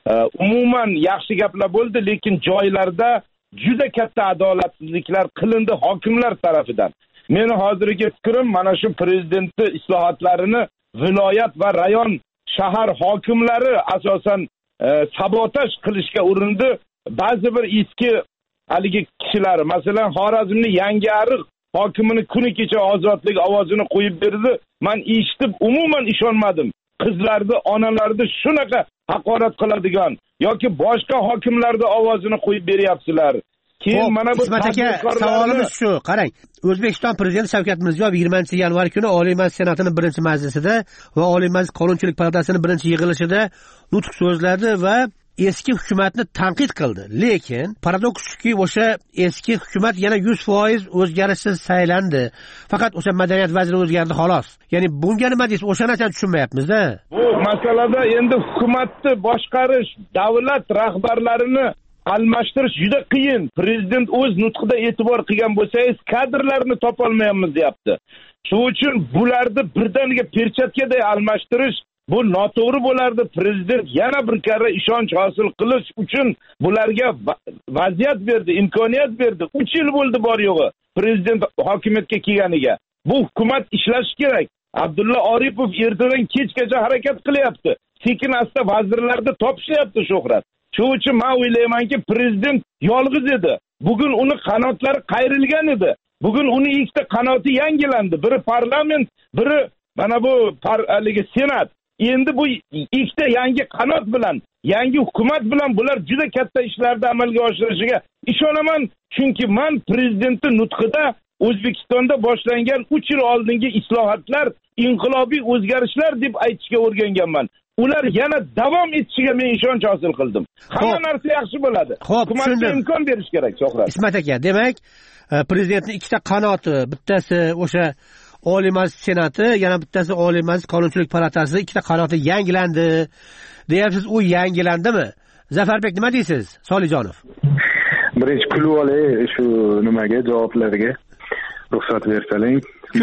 Umuman yaxshi gaplar bo'ldi, lekin joylarda juda katta adolatsizliklar qilindi hokimlar tarafidan. Meni hozirgi fikrim, mana shu prezidentni islohotlarini viloyat va rayon shahar hokimlari asosan sabotaj qilishga urindi. Ba'zi bir eski haligi kishilar, masalan, Xorazmning Yangiariq hokimini kuni kecha ozodlik ovozini qo'yib berdi. Men eshitib umuman ishonmadim. Qizlarni, onalarni shunaqa haqorat qiladigan yoki boshqa hokimlarni ovozini qo'yib beryapsizlar. Keyin mana bu savolimiz shu. Qarang, O'zbekiston prezidenti Shavkat Mirziyoyev 20-yanvar kuni Oliy Majlis Senatining birinchi majlisida va Oliy Majlis Qonunchilik palatasining birinchi yig'ilishida nutq so'zladi va eski hukumatni tanqid qildi. Lekin paradoks shuki, o'sha eski hukumat yana 100% o'zgarishsiz saylandi. Faqat o'sha madaniyat vaziri o'zgardi xolos. Ya'ni bunga nima deysiz? O'sha narsani tushunmayapmiz-da. Bu masalada endi hukumatni boshqarish, davlat rahbarlarini almashtirish juda qiyin. Prezident o'z nutqida e'tibor qilgan bo'lsangiz, kadrlarni topolmayapmiz deyapti. Shuning uchun bularni birdaniga perchatkaday almashtirish bu noto'g'ri bo'lardi. Prezident yana bir karra ishonch hosil qilish uchun bularga vaziyat berdi, imkoniyat berdi. 3 yil bo'ldi bor yo'g'i prezident hokimiyatga kelganiga. Bu hukumat ishlashi kerak. Abdulla Oripov ertadan kechgacha harakat qilyapti. Sekin asta vazirlarni topishyapti Shuhrat. Shuning uchun men o'ylaymanki, prezident yolg'iz edi. Bugun uni qanotlari qayrilgan edi. Bugun uni ikkita qanoti yangilandi. Biri parlament, biri mana bu haligi senat. Endi bu ikkita yangi qanot bilan, yangi hukumat bilan bular juda katta ishlarni amalga oshirishiga ishonaman. Chunki men prezidentning nutqida O'zbekistonda boshlangan 3 yil oldingi islohotlar inqilobiy o'zgarishlar deb aytishga o'rganganman. Ular yana davom etishiga men ishonch hosil qildim. Hamma narsa yaxshi bo'ladi. Hukumatga imkon berish kerak, Shohrat. Ismat aka, demak, prezidentning ikkita qanoti, bittasi o'sha Oliy Majlis Senati, yana bittasi Oliy Majlis Qonunchilik palatasi, ikkita qanoti yangilandi deyapsiz. U yangilandimi? Zafarbek, nima deysiz? Solijonov. Birinchi kulib olay shu nimaga, javoblarga ruxsat bersaling.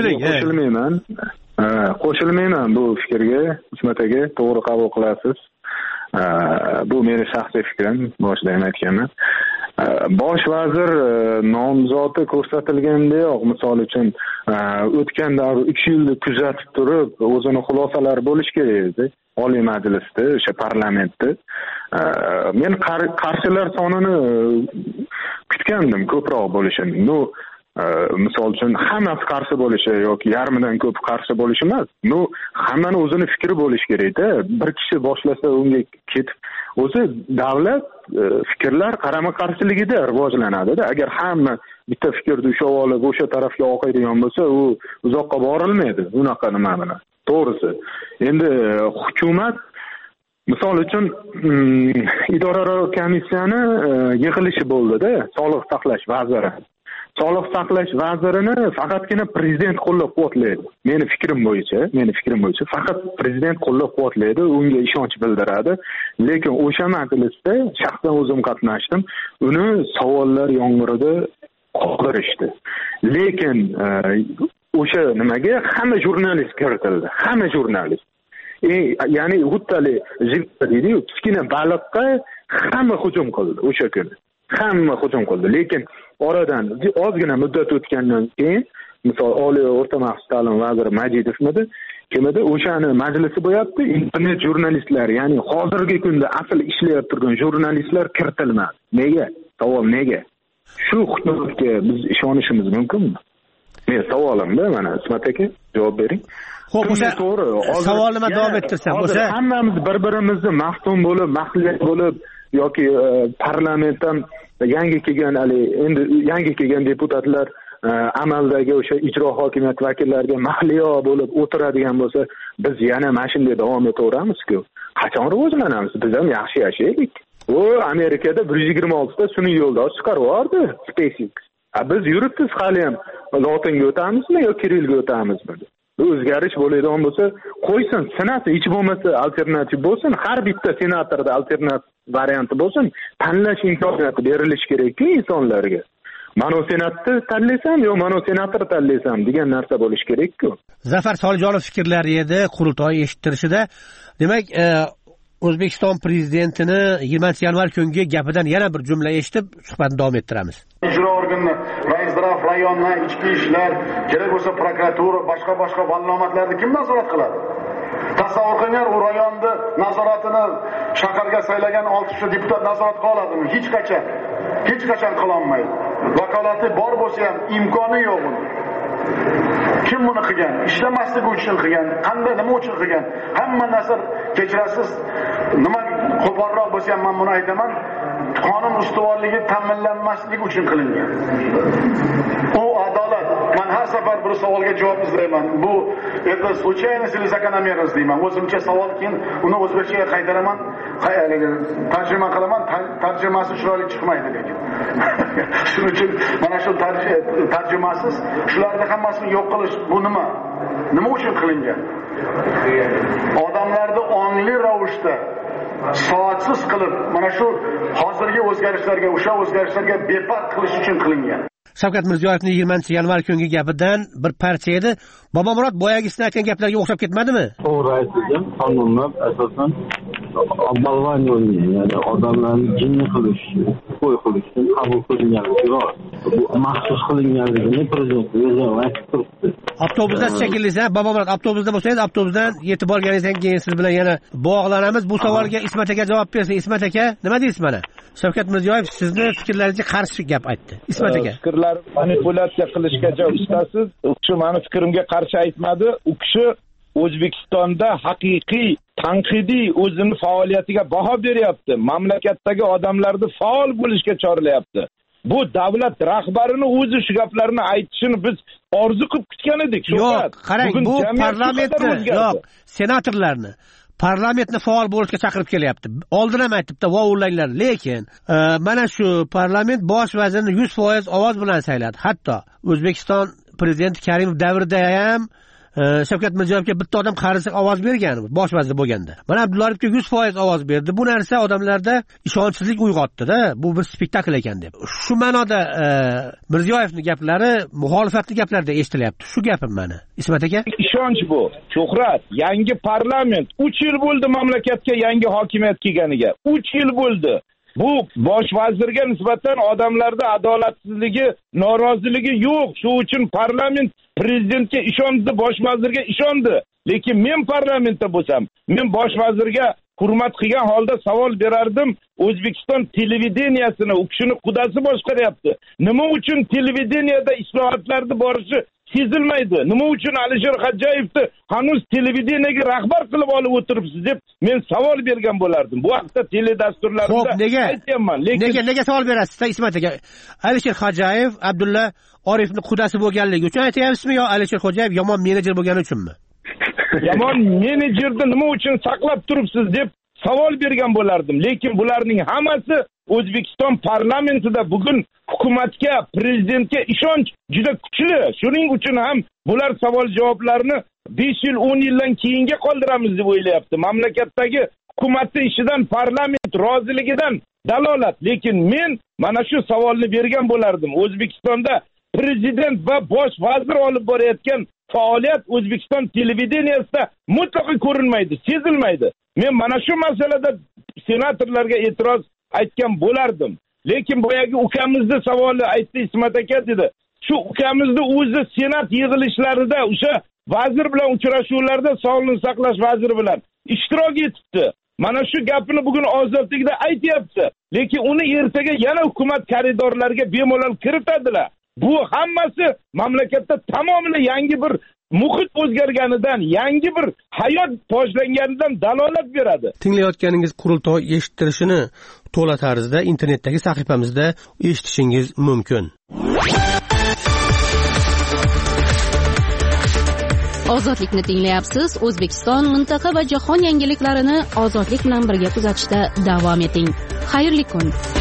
Qo'shilmayman bu fikrga. Ismat aka, to'g'ri qabul qilasiz. Bu meni shaxsiy fikrim, boshida ham aytganman. Bosh vazir nomzodi ko'rsatilgandayoq, misol uchun o'tgan davr 3 yilni kuzatib turib, o'zini xulosalari bo'lish kerak edi. Oliy Majlisda, o'sha parlamentda. Men qarshilar sonini kutgandim, ko'proq bo'lishini. Misol uchun hammasi qarshi bo'lishi yoki yarmidan ko'p qarshi bo'lishi emas. Hammani o'zini fikri bo'lish kerak-da. Bir kishi boshlasa unga ketib, o'zi davlat fikrlar qarama-qarshiligida rivojlanadi-da. Agar hamma bitta fikrni ushlab olib o'sha tarafga oqaydigan bo'lsa, u uzoqqa borilmaydi. Unaqa nima bilan. To'g'risi. Endi hukumat misol uchun idoraro komissiyani yig'ilishi bo'ldi-da, Sog'liqni saqlash vaziri. Sog'liqni saqlash vazirini faqatgina prezident qo'llab-quvvatlaydi. Meni fikrim bo'yicha faqat prezident qo'llab-quvvatlaydi, unga ishonch bildiradi. Lekin o'sha majlisda shaxsan o'zim qatnashdim, uni savollar yomg'irida qoldirishdi. Lekin o'sha nimaga hamma jurnalist kiritildi. Hamma jurnalist. Ya'ni huttali jibta deydi-yu, kichkina baliqqa hamma hujum qildi o'sha kuni. Hamma hujum qildi. Lekin oradan ozgina muddat o'tgandan keyin, misol Oliy va o'rta maxsus ta'lim vaziri Majidovmidi, kim edi, o'shani majlisi bo'yapti. Internet jurnalistlar, ya'ni hozirgi kunda asl ishlayib turgan jurnalistlar kiritilmadi. Nega? Savol nega? Shu hukumatga biz ishonishimiz mumkinmi? Men savolimda mana Ismat aka javob bering. Xo'p, o'sha savolni davom ettirsam, o'sha hammamiz bir-birimizni maftun bo'lib, mahliya bo'lib yoki parlamentdan yangi kelgan deputatlar amaldagi o'sha ijro hokimiyat vakillariga mahliyo bo'lib o'tiradigan bo'lsa, biz yana mana shunday davom etaveramiz-ku. Qachon rivojlanamiz? Biz ham yaxshi yashaylik. u Amerikada 126 ta sun'iy yo'ldosh chiqarib yubordi SpaceX. Biz yuribmiz hali ham lotinga o'tamizmi yo kirillga o'tamizmi? O'zgarish bo'ladigan bo'lsa, qo'ysin, sinasi, hech bo'lmasa alternativ bo'lsin, har bitta senatorda alternativ varianti bo'lsin, tanlash imkoniyati berilishi kerak-ku insonlarga. Mana senatni tanlasam yo mana senator tanlasam degan narsa bo'lishi kerak-ku. Zafar Solijonov fikrlari edi qurultoy eshittirishida. Demak, O'zbekiston prezidentini 20-yanvar kungi gapidan yana bir jumla eshitib, suhbatni davom ettiramiz. Ijro organi, raislar rayonlar, ichki ishlar, kerak bo'lsa prokuratura, boshqa ma'lumotlarni kim nazorat qiladi? Tasavvur qilinglar, u rayonni nazoratini shaharga saylagan 6 deputat nazorat qiladimi? Hech qachon qila olmaydi. Vakolati bor bo'lsa ham imkoni yo'q buni. Kim buni qilgan? Ishlamasligi uchun qilgan, qanday nima uchun qilgan? Hamma narsa kechirasiz. Nima qo'polroq bo'lsa ham men buni aytaman, qonun ustuvorligi ta'minlanmasligi uchun qilingan. U adolat. Men har safar bir savolga javob izlayman. Bu это случайность или закономерность deyman. O'zimcha savol, keyin uni o'zbekchaga qaytaraman, tarjima qilaman, tarjimasi chiroyli chiqmaydi lekin. Shuning uchun mana shu tarjimasiz shularni hammasini yo'q qilish bu nima? Nima uchun qilingan? Odamlarni ongli ravishda soatsiz qilib, mana shu hozirgi o'zgarishlarga befarq qilish uchun qilingan. Shavkat Mirziyoyevning 20-yanvar kungi gapidan bir parcha edi. Bobomurod boyagisini aytgan gaplarga o'xshab ketmadimi? To'g'ri aytdim. Qonunlar asosan balvan yo'lni, ya'ni odamlarni jinni qilish, qo'y qilish uchun qabul qilinganligi bor. Bu maxsus qilinganligini prezident o'zi aytib turibdi. Avtobusda shekillisan, Bobomurod avtobusda bo'lsangiz, avtobusdan yetib borganingizdan keyin siz bilan yana bog'lanamiz. Bu savolga Ismat aka javob bersin. Ismat aka, nima deysiz mana? Shavkat Mirziyoyev sizni fikrlaringizga qarshi gap aytdi. Ismat aka. Fikrlar manipulyatsiya qilishga ustasiz. U kishi meni fikrimga qarshi aytmadi. U kishi O'zbekistonda haqiqiy tanqidiy o'zini faoliyatiga baho beryapti. Mamlakatdagi odamlarni faol bo'lishga chorlayapti. Bu davlat rahbarini o'zi shu gaplarni aytishini biz orzu qilib kutgan edik. Yo'q, qarang, bu parlamentni, yo'q, senatorlarni parlamentni faol bo'lishga chaqirib kelyapti. Oldin ham aytibdi, "Vo'langlar", lekin mana shu parlament bosh vazirini 100% ovoz bilan sayladi. Hatto O'zbekiston prezidenti Karimov davrida ham Shavkat Mirziyoyevga bitta odam qarisiq ovoz bergan, bosh vazir bo'lganda. Mana Abdulla Aripga 100% ovoz berdi. Bu narsa odamlarda ishonchsizlik uyg'otdi-da. Bu bir spektakl ekan deb. Shu ma'noda Mirziyoyevning gaplari muxolifatning gaplarida eshitilyapti. Shu gapim mana. Ismat aka? Ishonch bu. Shuhrat, yangi parlament 3 yil bo'ldi mamlakatga yangi hokimiyat kelganiga. 3 yil bo'ldi. Bu bosh vazirga nisbatan odamlarda adolatsizligi, noroziligi yo'q. Shu uchun parlament prezidentga ishondi, bosh vazirga ishondi. Lekin men parlamentda bo'lsam, men bosh vazirga hurmat qilgan holda savol berardim. O'zbekiston televideniyasini u kishini qudasi boshqaryapti. Nima uchun televideniyada islohotlarni borishi sezilmaydi? Nima uchun Alisher Xodjayevni hanuz televideniyaga rahbar qilib olib o'tiribsiz deb men savol bergan bo'lardim. Bu haqda teledasturlarda aytganman. Lekin nega savol berasiz, Ismat aka? Alisher Xodjayev Abdulla Orifning qudasi bo'lganligi uchun aytyapsizmi yo Alisher Xodjayev yomon menejer bo'lgani uchunmi? Yomon menejerni nima uchun saqlab turibsiz deb savol bergan bo'lardim. Lekin bularning hammasi O'zbekiston parlamentida bugun hukumatga, prezidentga ishonch juda kuchli. Shuning uchun ham bular savol javoblarini 5 yil, 10 yildan keyinga qoldiramiz deb o'ylayapti. Mamlakatdagi hukumatning ishidan, parlament roziligidan dalolat. Lekin men mana shu savolni bergan bo'lardim. O'zbekistonda prezident va bosh vazir olib borayotgan faoliyat O'zbekiston televideniyasida mutlaqo ko'rinmaydi, sezilmaydi. Men mana shu masalada senatorlarga e'tiroz aytgan bo'lardim. Lekin boyagi ukamizni savoli aytdi Ismat aka dedi. Shu ukamizni o'zi senat yig'ilishlarida o'sha vazir bilan uchrashuvlarda sog'liqni saqlash vaziri bilan ishtirok etibdi. Mana shu gapini bugun ozodlikda aytyapti. Lekin uni ertaga yana hukumat koridorlariga bemalol kiritadilar. Bu hammasi mamlakatda tamomila yangi bir muhit o'zgarganidan, yangi bir hayot boshlanganidan dalolat beradi. Tinglayotganingiz qurultoy eshittirishini to'la tarzda internetdagi sahifamizda eshitishingiz mumkin. Ozodlikni tinglayapsiz. O'zbekiston, mintaqa va jahon yangiliklarini ozodlik bilan birga kuzatishda davom eting. xayrli kun.